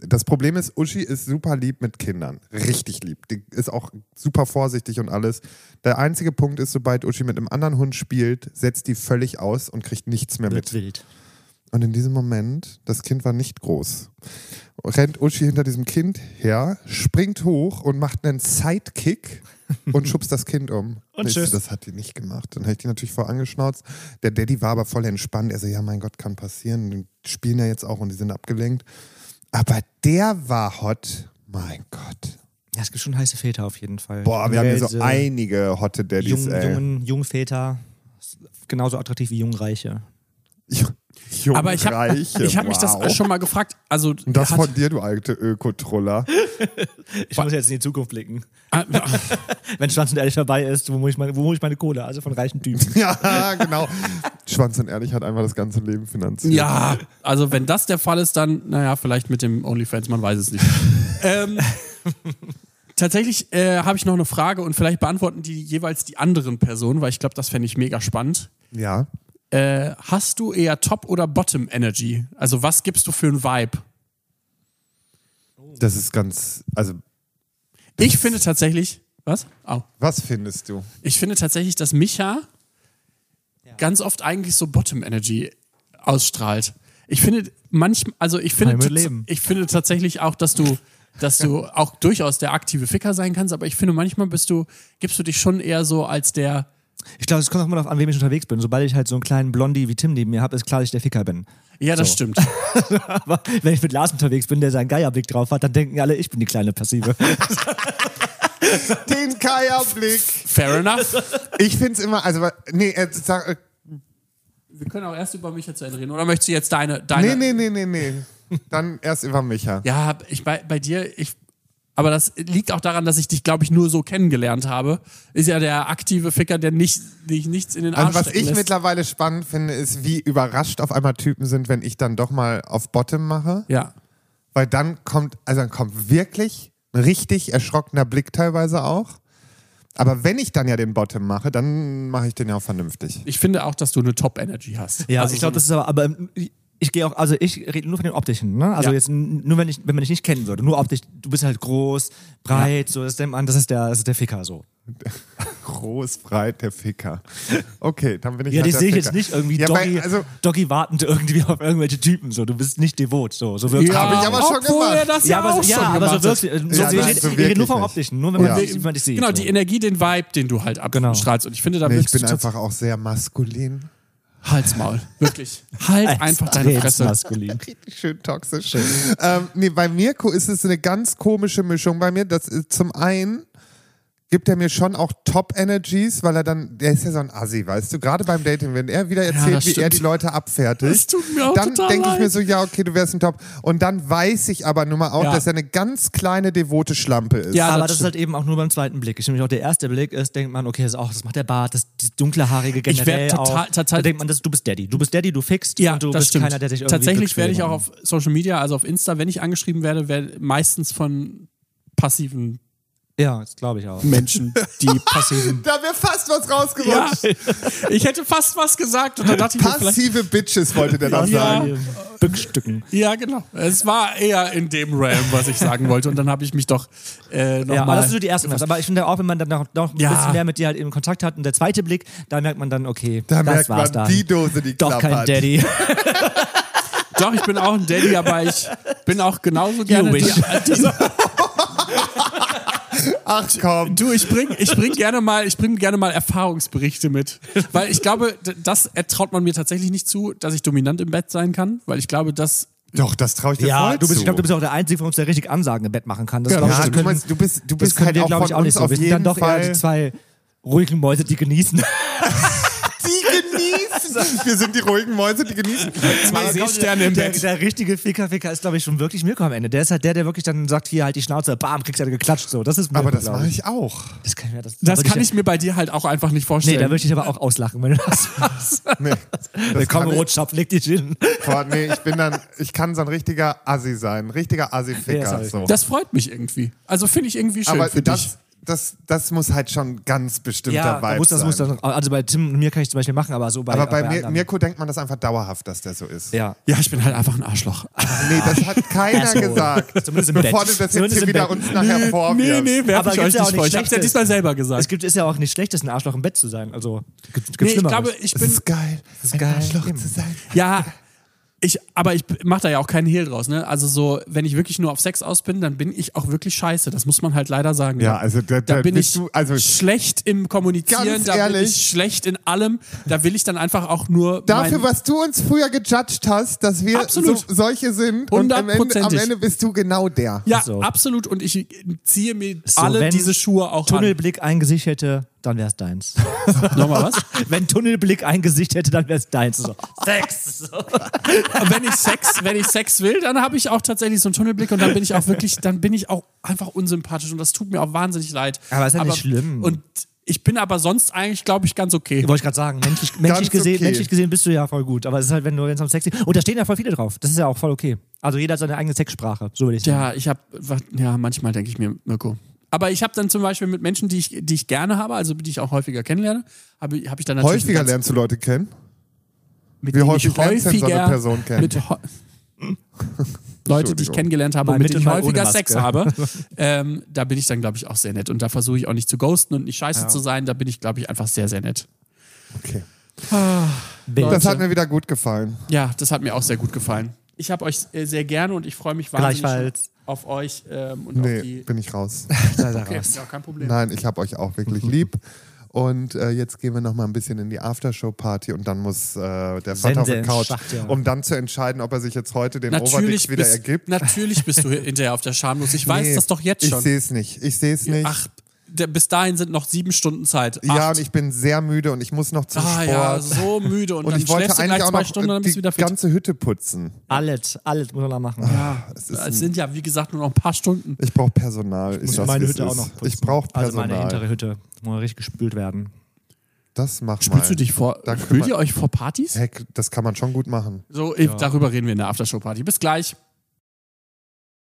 Speaker 3: das Problem ist, Uschi ist super lieb mit Kindern. Richtig lieb. Die ist auch super vorsichtig und alles. Der einzige Punkt ist, sobald Uschi mit einem anderen Hund spielt, setzt die völlig aus und kriegt nichts mehr
Speaker 2: Wird
Speaker 3: mit.
Speaker 2: wild.
Speaker 3: Und in diesem Moment, das Kind war nicht groß, rennt Uschi hinter diesem Kind her, springt hoch und macht einen Sidekick und schubst das Kind um.
Speaker 2: Und
Speaker 3: ich
Speaker 2: tschüss.
Speaker 3: so, das hat die nicht gemacht. Dann habe ich die natürlich voll angeschnauzt. Der Daddy war aber voll entspannt. Er so, ja mein Gott, kann passieren. Die spielen ja jetzt auch und die sind abgelenkt. Aber der war hot. Mein Gott.
Speaker 2: Ja, es gibt schon heiße Väter auf jeden Fall.
Speaker 3: Boah, wir haben hier so
Speaker 2: Welt,
Speaker 3: einige hotte Daddys,
Speaker 2: jung,
Speaker 3: ey.
Speaker 2: jungen, jungen Väter. Genauso attraktiv wie Jungreiche.
Speaker 3: Jung
Speaker 1: Aber ich habe
Speaker 3: Reiche,
Speaker 1: ich hab mich
Speaker 3: wow.
Speaker 1: das schon mal gefragt. Also,
Speaker 3: Und das
Speaker 1: hat,
Speaker 3: von dir, du alte Ökotroller.
Speaker 2: Ich muss jetzt in die Zukunft blicken.
Speaker 1: Ah,
Speaker 2: Wenn Schwanz und Ehrlich dabei ist, wo hole ich meine, wo hole ich meine Kohle? Also von reichen Typen.
Speaker 3: Ja, genau. Schwanz und Ehrlich hat einfach das ganze Leben finanziert.
Speaker 1: ja, also wenn das der Fall ist, dann, naja, vielleicht mit dem OnlyFans, man weiß es nicht. ähm, tatsächlich äh, habe ich noch eine Frage und vielleicht beantworten die jeweils die anderen Personen, weil ich glaube, das fände ich mega spannend.
Speaker 3: Ja.
Speaker 1: Äh, hast du eher Top- oder Bottom-Energy? Also was gibst du für einen Vibe?
Speaker 3: Das ist ganz, also,
Speaker 1: Ich finde tatsächlich, was? Au.
Speaker 3: was findest du?
Speaker 1: Ich finde tatsächlich, dass Micha ganz oft eigentlich so Bottom-Energy ausstrahlt. Ich finde manchmal, also ich finde,
Speaker 2: Heim und
Speaker 1: tats-
Speaker 2: Leben.
Speaker 1: ich finde tatsächlich auch, dass du, dass du auch durchaus der aktive Ficker sein kannst, aber ich finde manchmal bist du, gibst du dich schon eher so als der,
Speaker 2: Ich glaube, es kommt auch immer darauf an, wem ich unterwegs bin. Sobald ich halt so einen kleinen Blondie wie Tim neben mir habe, ist klar, dass ich der Ficker bin.
Speaker 1: ja, das
Speaker 2: So.
Speaker 1: stimmt.
Speaker 2: Aber wenn ich mit Lars unterwegs bin, der seinen Geierblick drauf hat, dann denken alle, ich bin die kleine Passive.
Speaker 3: Den Kaya-Blick.
Speaker 1: Fair enough.
Speaker 3: Ich find's immer, also, nee, äh, sag, äh,
Speaker 1: Wir können auch erst über Micha zu Ende reden. Oder möchtest du jetzt deine, deine
Speaker 3: nee, nee, nee, nee, nee. Dann erst über Micha.
Speaker 1: Ja, ich bei, bei dir, ich, aber das liegt auch daran, dass ich dich, glaube ich, nur so kennengelernt habe. Ist ja der aktive Ficker, der nicht, dich nichts in den Arsch
Speaker 3: Also was
Speaker 1: stecken
Speaker 3: ich
Speaker 1: lässt.
Speaker 3: mittlerweile spannend finde, ist, wie überrascht auf einmal Typen sind, wenn ich dann doch mal auf Bottom mache.
Speaker 1: Ja.
Speaker 3: Weil dann kommt, also dann kommt wirklich ein richtig erschrockener Blick teilweise auch. Aber wenn ich dann ja den Bottom mache, dann mache ich den ja auch vernünftig.
Speaker 1: Ich finde auch, dass du eine Top-Energy hast.
Speaker 2: Ja,
Speaker 1: also
Speaker 2: ich glaube,
Speaker 1: so
Speaker 2: das ist aber, aber ich gehe auch, also ich rede nur von den optischen, ne? Also
Speaker 1: Ja.
Speaker 2: jetzt n- nur wenn ich, wenn man dich nicht kennen würde, nur optisch, du bist halt groß, breit, so, das denkt man, das ist der, das ist der Ficker so.
Speaker 3: Groß, breit, der Ficker. Okay, dann bin ich
Speaker 2: Ja,
Speaker 3: halt
Speaker 2: die
Speaker 3: der
Speaker 2: sehe ich
Speaker 3: Ficker.
Speaker 2: jetzt nicht irgendwie
Speaker 3: Ja,
Speaker 2: Doggy,
Speaker 3: weil, also,
Speaker 2: Doggy wartend irgendwie auf irgendwelche Typen, so, du bist nicht devot, so, so wirkt
Speaker 1: ja,
Speaker 3: hab ich aber schon
Speaker 1: obwohl
Speaker 3: gemacht.
Speaker 1: er das ja,
Speaker 2: Ja, aber,
Speaker 1: auch
Speaker 2: ja,
Speaker 1: schon
Speaker 2: aber
Speaker 1: gemacht
Speaker 2: so
Speaker 1: hat.
Speaker 2: wirkt so,
Speaker 3: Ja,
Speaker 2: so,
Speaker 3: nein,
Speaker 2: ich,
Speaker 3: so
Speaker 2: ich rede
Speaker 3: wirklich
Speaker 2: nur vom
Speaker 3: nicht.
Speaker 2: optischen, nur wenn man,
Speaker 3: Ja.
Speaker 2: dich, wenn man dich sieht.
Speaker 1: Genau,
Speaker 2: so.
Speaker 1: die Energie, den Vibe, den du halt
Speaker 2: Genau.
Speaker 1: abstrahlst. Und ich finde, da
Speaker 3: nee, ich
Speaker 1: wirkst
Speaker 3: bin
Speaker 1: du
Speaker 3: einfach auch sehr maskulin.
Speaker 1: Halsmaul. Wirklich. Halt einfach deine Fresse.
Speaker 2: Maskulin.
Speaker 3: Richtig schön toxisch. Ähm, nee, bei Mirko ist es eine ganz komische Mischung bei mir. Das ist zum einen gibt er mir schon auch Top-Energies, weil er dann, der ist ja so ein Assi, weißt du, gerade beim Dating, wenn er wieder erzählt,
Speaker 1: das
Speaker 3: wie er
Speaker 1: stimmt.
Speaker 3: die Leute abfertigt,
Speaker 1: Das tut mir auch
Speaker 3: dann
Speaker 1: total
Speaker 3: denke ich mir
Speaker 1: leid.
Speaker 3: so, ja, okay, du wärst ein Top. Und dann weiß ich aber nun mal auch,
Speaker 1: Ja.
Speaker 3: dass er eine ganz kleine, devote Schlampe ist.
Speaker 1: Ja,
Speaker 2: Aber
Speaker 1: das
Speaker 2: das ist
Speaker 1: stimmt.
Speaker 2: halt eben auch nur beim zweiten Blick. Ich nämlich auch der erste Blick ist, denkt man, okay, das, ist auch, das macht der Bart, das, das dunkle Haarige
Speaker 1: Ich
Speaker 2: generell
Speaker 1: werd total-
Speaker 2: auch.
Speaker 1: total-
Speaker 2: Da denkt man, das, du bist Daddy. Du bist Daddy, du fixt
Speaker 1: Ja,
Speaker 2: und du
Speaker 1: das
Speaker 2: bist
Speaker 1: stimmt.
Speaker 2: keiner, der dich irgendwie
Speaker 1: Tatsächlich werde ich auch
Speaker 2: Glücksfee
Speaker 1: auf Social Media, also auf Insta, wenn ich angeschrieben werde, werde meistens von passiven
Speaker 2: macht. Ja, das glaube ich auch.
Speaker 1: Menschen, die passiven.
Speaker 3: Da wäre fast was
Speaker 1: Ja,
Speaker 3: rausgerutscht.
Speaker 1: ich hätte fast was gesagt und dann dachte ich mir vielleicht.
Speaker 3: Passive Bitches wollte der da
Speaker 1: Ja.
Speaker 3: sagen.
Speaker 2: Bückstücken.
Speaker 1: Ja, genau. Es war eher in dem Realm, was ich sagen wollte. Und dann habe ich mich doch äh,
Speaker 2: Ja,
Speaker 1: nochmal.
Speaker 2: aber das ist so die erste Phase. Aber ich finde auch, wenn man dann noch, noch ein
Speaker 1: Ja.
Speaker 2: bisschen mehr mit dir halt eben Kontakt hat und der zweite Blick, da merkt man dann, okay,
Speaker 3: Da
Speaker 2: das
Speaker 3: merkt
Speaker 2: war's
Speaker 3: man,
Speaker 2: dann.
Speaker 3: die Dose, die
Speaker 2: Doch kein
Speaker 3: klappert.
Speaker 2: Daddy.
Speaker 1: Doch, ich bin auch ein Daddy, aber ich bin auch genauso gerne.
Speaker 2: wish.
Speaker 1: Die, die,
Speaker 3: Ach komm.
Speaker 1: du, ich bring, ich bring gerne mal, ich bring gerne mal Erfahrungsberichte mit, weil ich glaube, d- das ertraut man mir tatsächlich nicht zu, dass ich dominant im Bett sein kann, weil ich glaube, dass
Speaker 3: Doch, das traue ich dir
Speaker 2: Ja,
Speaker 3: voll
Speaker 2: du bist,
Speaker 3: zu.
Speaker 2: ich glaube, du bist auch der Einzige von uns, der richtig Ansagen im Bett machen kann. Das, glaub ich,
Speaker 3: ja,
Speaker 2: das
Speaker 3: du,
Speaker 2: können,
Speaker 3: meinst, du bist, du
Speaker 2: das
Speaker 3: bist
Speaker 2: können
Speaker 3: halt
Speaker 2: wir,
Speaker 3: auch
Speaker 2: glaube
Speaker 3: von
Speaker 2: ich, auch nicht
Speaker 3: uns
Speaker 2: so.
Speaker 3: auf
Speaker 2: Wir sind
Speaker 3: jeden
Speaker 2: dann doch eher die
Speaker 3: Fall...
Speaker 2: zwei ruhigen Mäuse, die genießen.
Speaker 3: Die genießen. Wir sind die ruhigen Mäuse, die genießen.
Speaker 1: zwei Seesterne im
Speaker 2: der,
Speaker 1: Bett.
Speaker 2: der richtige Ficker-Ficker ist, glaube ich, schon wirklich Mirko am Ende. Der ist halt der, der wirklich dann sagt, hier halt die Schnauze, bam, kriegst du halt geklatscht. So, das ist Mirko,
Speaker 3: Aber das
Speaker 2: glaub
Speaker 3: mache ich auch.
Speaker 2: Das kann, ich mir- das,
Speaker 1: das
Speaker 2: da
Speaker 1: kann
Speaker 2: würd
Speaker 1: ich mir bei dir halt auch einfach nicht
Speaker 2: Nee,
Speaker 1: vorstellen.
Speaker 2: da würde ich dich aber auch auslachen, wenn du das machst.
Speaker 3: Nee, das
Speaker 2: Komm,
Speaker 3: kann ich-
Speaker 2: Rotschopf, leg dich hin.
Speaker 3: Boah, nee, ich bin dann, ich kann so ein richtiger Assi sein, ein richtiger
Speaker 2: Ja,
Speaker 3: Assi-Ficker.
Speaker 2: sorry.
Speaker 3: so.
Speaker 1: Das freut mich irgendwie. Also finde ich irgendwie schön
Speaker 3: Aber
Speaker 1: für
Speaker 3: das,
Speaker 1: dich.
Speaker 3: das, das muss halt schon ganz bestimmter
Speaker 2: Ja,
Speaker 3: Vibe
Speaker 2: da muss, das
Speaker 3: sein.
Speaker 2: muss dann, also bei Tim und mir kann ich zum Beispiel machen, aber so bei
Speaker 3: aber bei,
Speaker 2: bei
Speaker 3: Mir,
Speaker 2: anderen-
Speaker 3: Mirko denkt man das einfach dauerhaft, dass der so ist.
Speaker 2: Ja.
Speaker 1: Ja, ich bin halt einfach ein Arschloch.
Speaker 3: Nee, das hat keiner
Speaker 2: Asshole.
Speaker 3: gesagt.
Speaker 2: Zumindest im
Speaker 3: Bevor
Speaker 2: Bett.
Speaker 3: du das jetzt
Speaker 2: Zumindest
Speaker 3: hier
Speaker 2: im
Speaker 3: wieder
Speaker 2: Bett.
Speaker 3: uns nachher
Speaker 1: Nee,
Speaker 3: vorwirfst.
Speaker 1: nee, werf
Speaker 2: Aber
Speaker 1: ich euch
Speaker 2: gibt's ja auch
Speaker 1: nicht vor.
Speaker 2: nicht
Speaker 1: Ich hab's ja
Speaker 2: Schlechtes.
Speaker 1: diesmal selber gesagt.
Speaker 2: Es gibt, ist ja auch nicht schlecht, ein Arschloch im Bett zu sein. Also, gibt, gibt
Speaker 1: Nee, ich
Speaker 2: Schlimmeres.
Speaker 1: glaube, ich
Speaker 3: Das
Speaker 1: bin.
Speaker 3: ist geil. Das
Speaker 2: ist geil.
Speaker 3: Arschloch
Speaker 2: Eben.
Speaker 3: zu sein.
Speaker 1: Ja, ich, aber ich mache da ja auch keinen Hehl draus, ne? Also so, wenn ich wirklich nur auf Sex aus bin, dann bin ich auch wirklich scheiße. Das muss man halt leider sagen.
Speaker 3: Ja, also da,
Speaker 1: da
Speaker 3: da
Speaker 1: bin
Speaker 3: bist
Speaker 1: ich
Speaker 3: du, also
Speaker 1: schlecht im Kommunizieren,
Speaker 3: Ganz
Speaker 1: da bin
Speaker 3: ehrlich.
Speaker 1: ich schlecht in allem. Da will ich dann einfach auch nur
Speaker 3: dafür,
Speaker 1: mein,
Speaker 3: was du uns früher gejudged hast, dass wir
Speaker 1: Absolut.
Speaker 3: so, solche sind und am Ende, am
Speaker 1: Hundertprozentig.
Speaker 3: Ende bist du genau der.
Speaker 1: Ja,
Speaker 2: So.
Speaker 1: absolut. Und ich ziehe mir
Speaker 2: So,
Speaker 1: alle
Speaker 2: wenn
Speaker 1: diese Schuhe auch
Speaker 2: Tunnelblick ein Gesicht hätte, dann wär's deins.
Speaker 1: an. Nochmal was?
Speaker 2: Wenn Tunnelblick ein Gesicht hätte, dann wär's deins. So. Sex! So.
Speaker 1: wenn ich Sex, wenn ich Sex will, dann habe ich auch tatsächlich so einen Tunnelblick und dann bin ich auch wirklich, dann bin ich auch einfach unsympathisch und das tut mir auch wahnsinnig leid.
Speaker 2: Aber ist ja nicht schlimm.
Speaker 1: Und ich bin aber sonst eigentlich, glaube ich, ganz okay.
Speaker 2: Wollte ich gerade sagen, menschlich, menschlich, gesehen,
Speaker 3: okay.
Speaker 2: menschlich gesehen bist du ja voll gut. Aber es ist halt, wenn du jetzt am Sex und da stehen ja voll viele drauf. Das ist ja auch voll okay. Also jeder hat seine eigene Sexsprache, so würde ich sagen.
Speaker 1: Ja, ich habe, ja, manchmal denke ich mir, Mirko. Aber ich habe dann zum Beispiel mit Menschen, die ich, die ich gerne habe, also die ich auch häufiger kennenlerne, habe hab ich dann natürlich
Speaker 3: Häufiger
Speaker 1: ganz-
Speaker 3: lernst du Leute kennen?
Speaker 1: mit
Speaker 3: Wie
Speaker 1: denen
Speaker 3: häufig
Speaker 1: ich
Speaker 3: lernst du denn so eine
Speaker 1: häufiger
Speaker 3: Person kennen?
Speaker 1: mit Ho- Leute, die ich
Speaker 3: Entschuldigung.
Speaker 1: kennengelernt habe
Speaker 2: Mal
Speaker 1: und mit
Speaker 2: mit
Speaker 1: denen ich
Speaker 2: und mal ohne
Speaker 1: häufiger
Speaker 2: Maske.
Speaker 1: Sex habe, ähm, da bin ich dann, glaube ich, auch sehr nett. Und da versuche ich auch nicht zu ghosten und nicht scheiße zu sein. Da bin ich, glaube ich, einfach sehr, sehr nett.
Speaker 3: Okay.
Speaker 2: Bild.
Speaker 3: Das hat mir wieder gut gefallen.
Speaker 1: Ja, das hat mir auch sehr gut gefallen. Ich habe euch äh, sehr gerne und ich freue mich wahnsinnig
Speaker 2: Gleichfalls.
Speaker 1: auf euch ähm, und auf
Speaker 3: Nee,
Speaker 1: die.
Speaker 3: bin ich raus.
Speaker 2: Da ist er
Speaker 1: Okay,
Speaker 2: raus.
Speaker 1: ja, kein Problem.
Speaker 3: Nein, ich habe euch auch wirklich lieb. Und äh, jetzt gehen wir noch mal ein bisschen in die Aftershow-Party und dann muss äh, der Vater auf
Speaker 2: Sense
Speaker 3: der
Speaker 2: in
Speaker 3: Couch,
Speaker 2: Schacht, ja.
Speaker 3: um dann zu entscheiden, ob er sich jetzt heute den
Speaker 1: Natürlich
Speaker 3: Overdicks wieder
Speaker 1: bist,
Speaker 3: ergibt.
Speaker 1: natürlich bist du hinterher auf der Schamlos. Ich weiß
Speaker 3: Nee,
Speaker 1: das doch jetzt schon.
Speaker 3: Ich sehe es nicht. Ich sehe es nicht.
Speaker 1: Ach, der, bis dahin sind noch sieben Stunden Zeit.
Speaker 3: ja,
Speaker 1: Acht.
Speaker 3: und ich bin sehr müde und ich muss noch zum
Speaker 1: Ah
Speaker 3: Sport.
Speaker 1: ja, so müde und,
Speaker 3: und
Speaker 1: dann
Speaker 3: ich wollte
Speaker 1: schläfst du
Speaker 3: eigentlich
Speaker 1: gleich
Speaker 3: auch
Speaker 1: zwei
Speaker 3: noch
Speaker 1: Stunden und dann
Speaker 3: die
Speaker 1: bist du wieder fit.
Speaker 3: ganze Hütte putzen.
Speaker 2: Alles, alles muss man da machen.
Speaker 1: Ja,
Speaker 3: es ist
Speaker 1: es
Speaker 3: ein-
Speaker 1: sind ja, wie gesagt, nur noch ein paar Stunden.
Speaker 3: Ich brauche Personal. Ich
Speaker 2: Muss
Speaker 3: sag's,
Speaker 2: meine
Speaker 3: wie es
Speaker 2: Hütte
Speaker 3: ist.
Speaker 2: auch noch putzen.
Speaker 3: Ich brauche
Speaker 2: Also
Speaker 3: Personal.
Speaker 2: meine hintere Hütte muss richtig gespült werden.
Speaker 3: Das mach mal.
Speaker 1: Spülst du dich vor?
Speaker 3: Da können
Speaker 1: Spült
Speaker 3: wir-
Speaker 1: ihr euch vor Partys?
Speaker 3: Heck, das kann man schon gut machen.
Speaker 1: So, darüber reden wir in der Aftershow-Party. Bis gleich.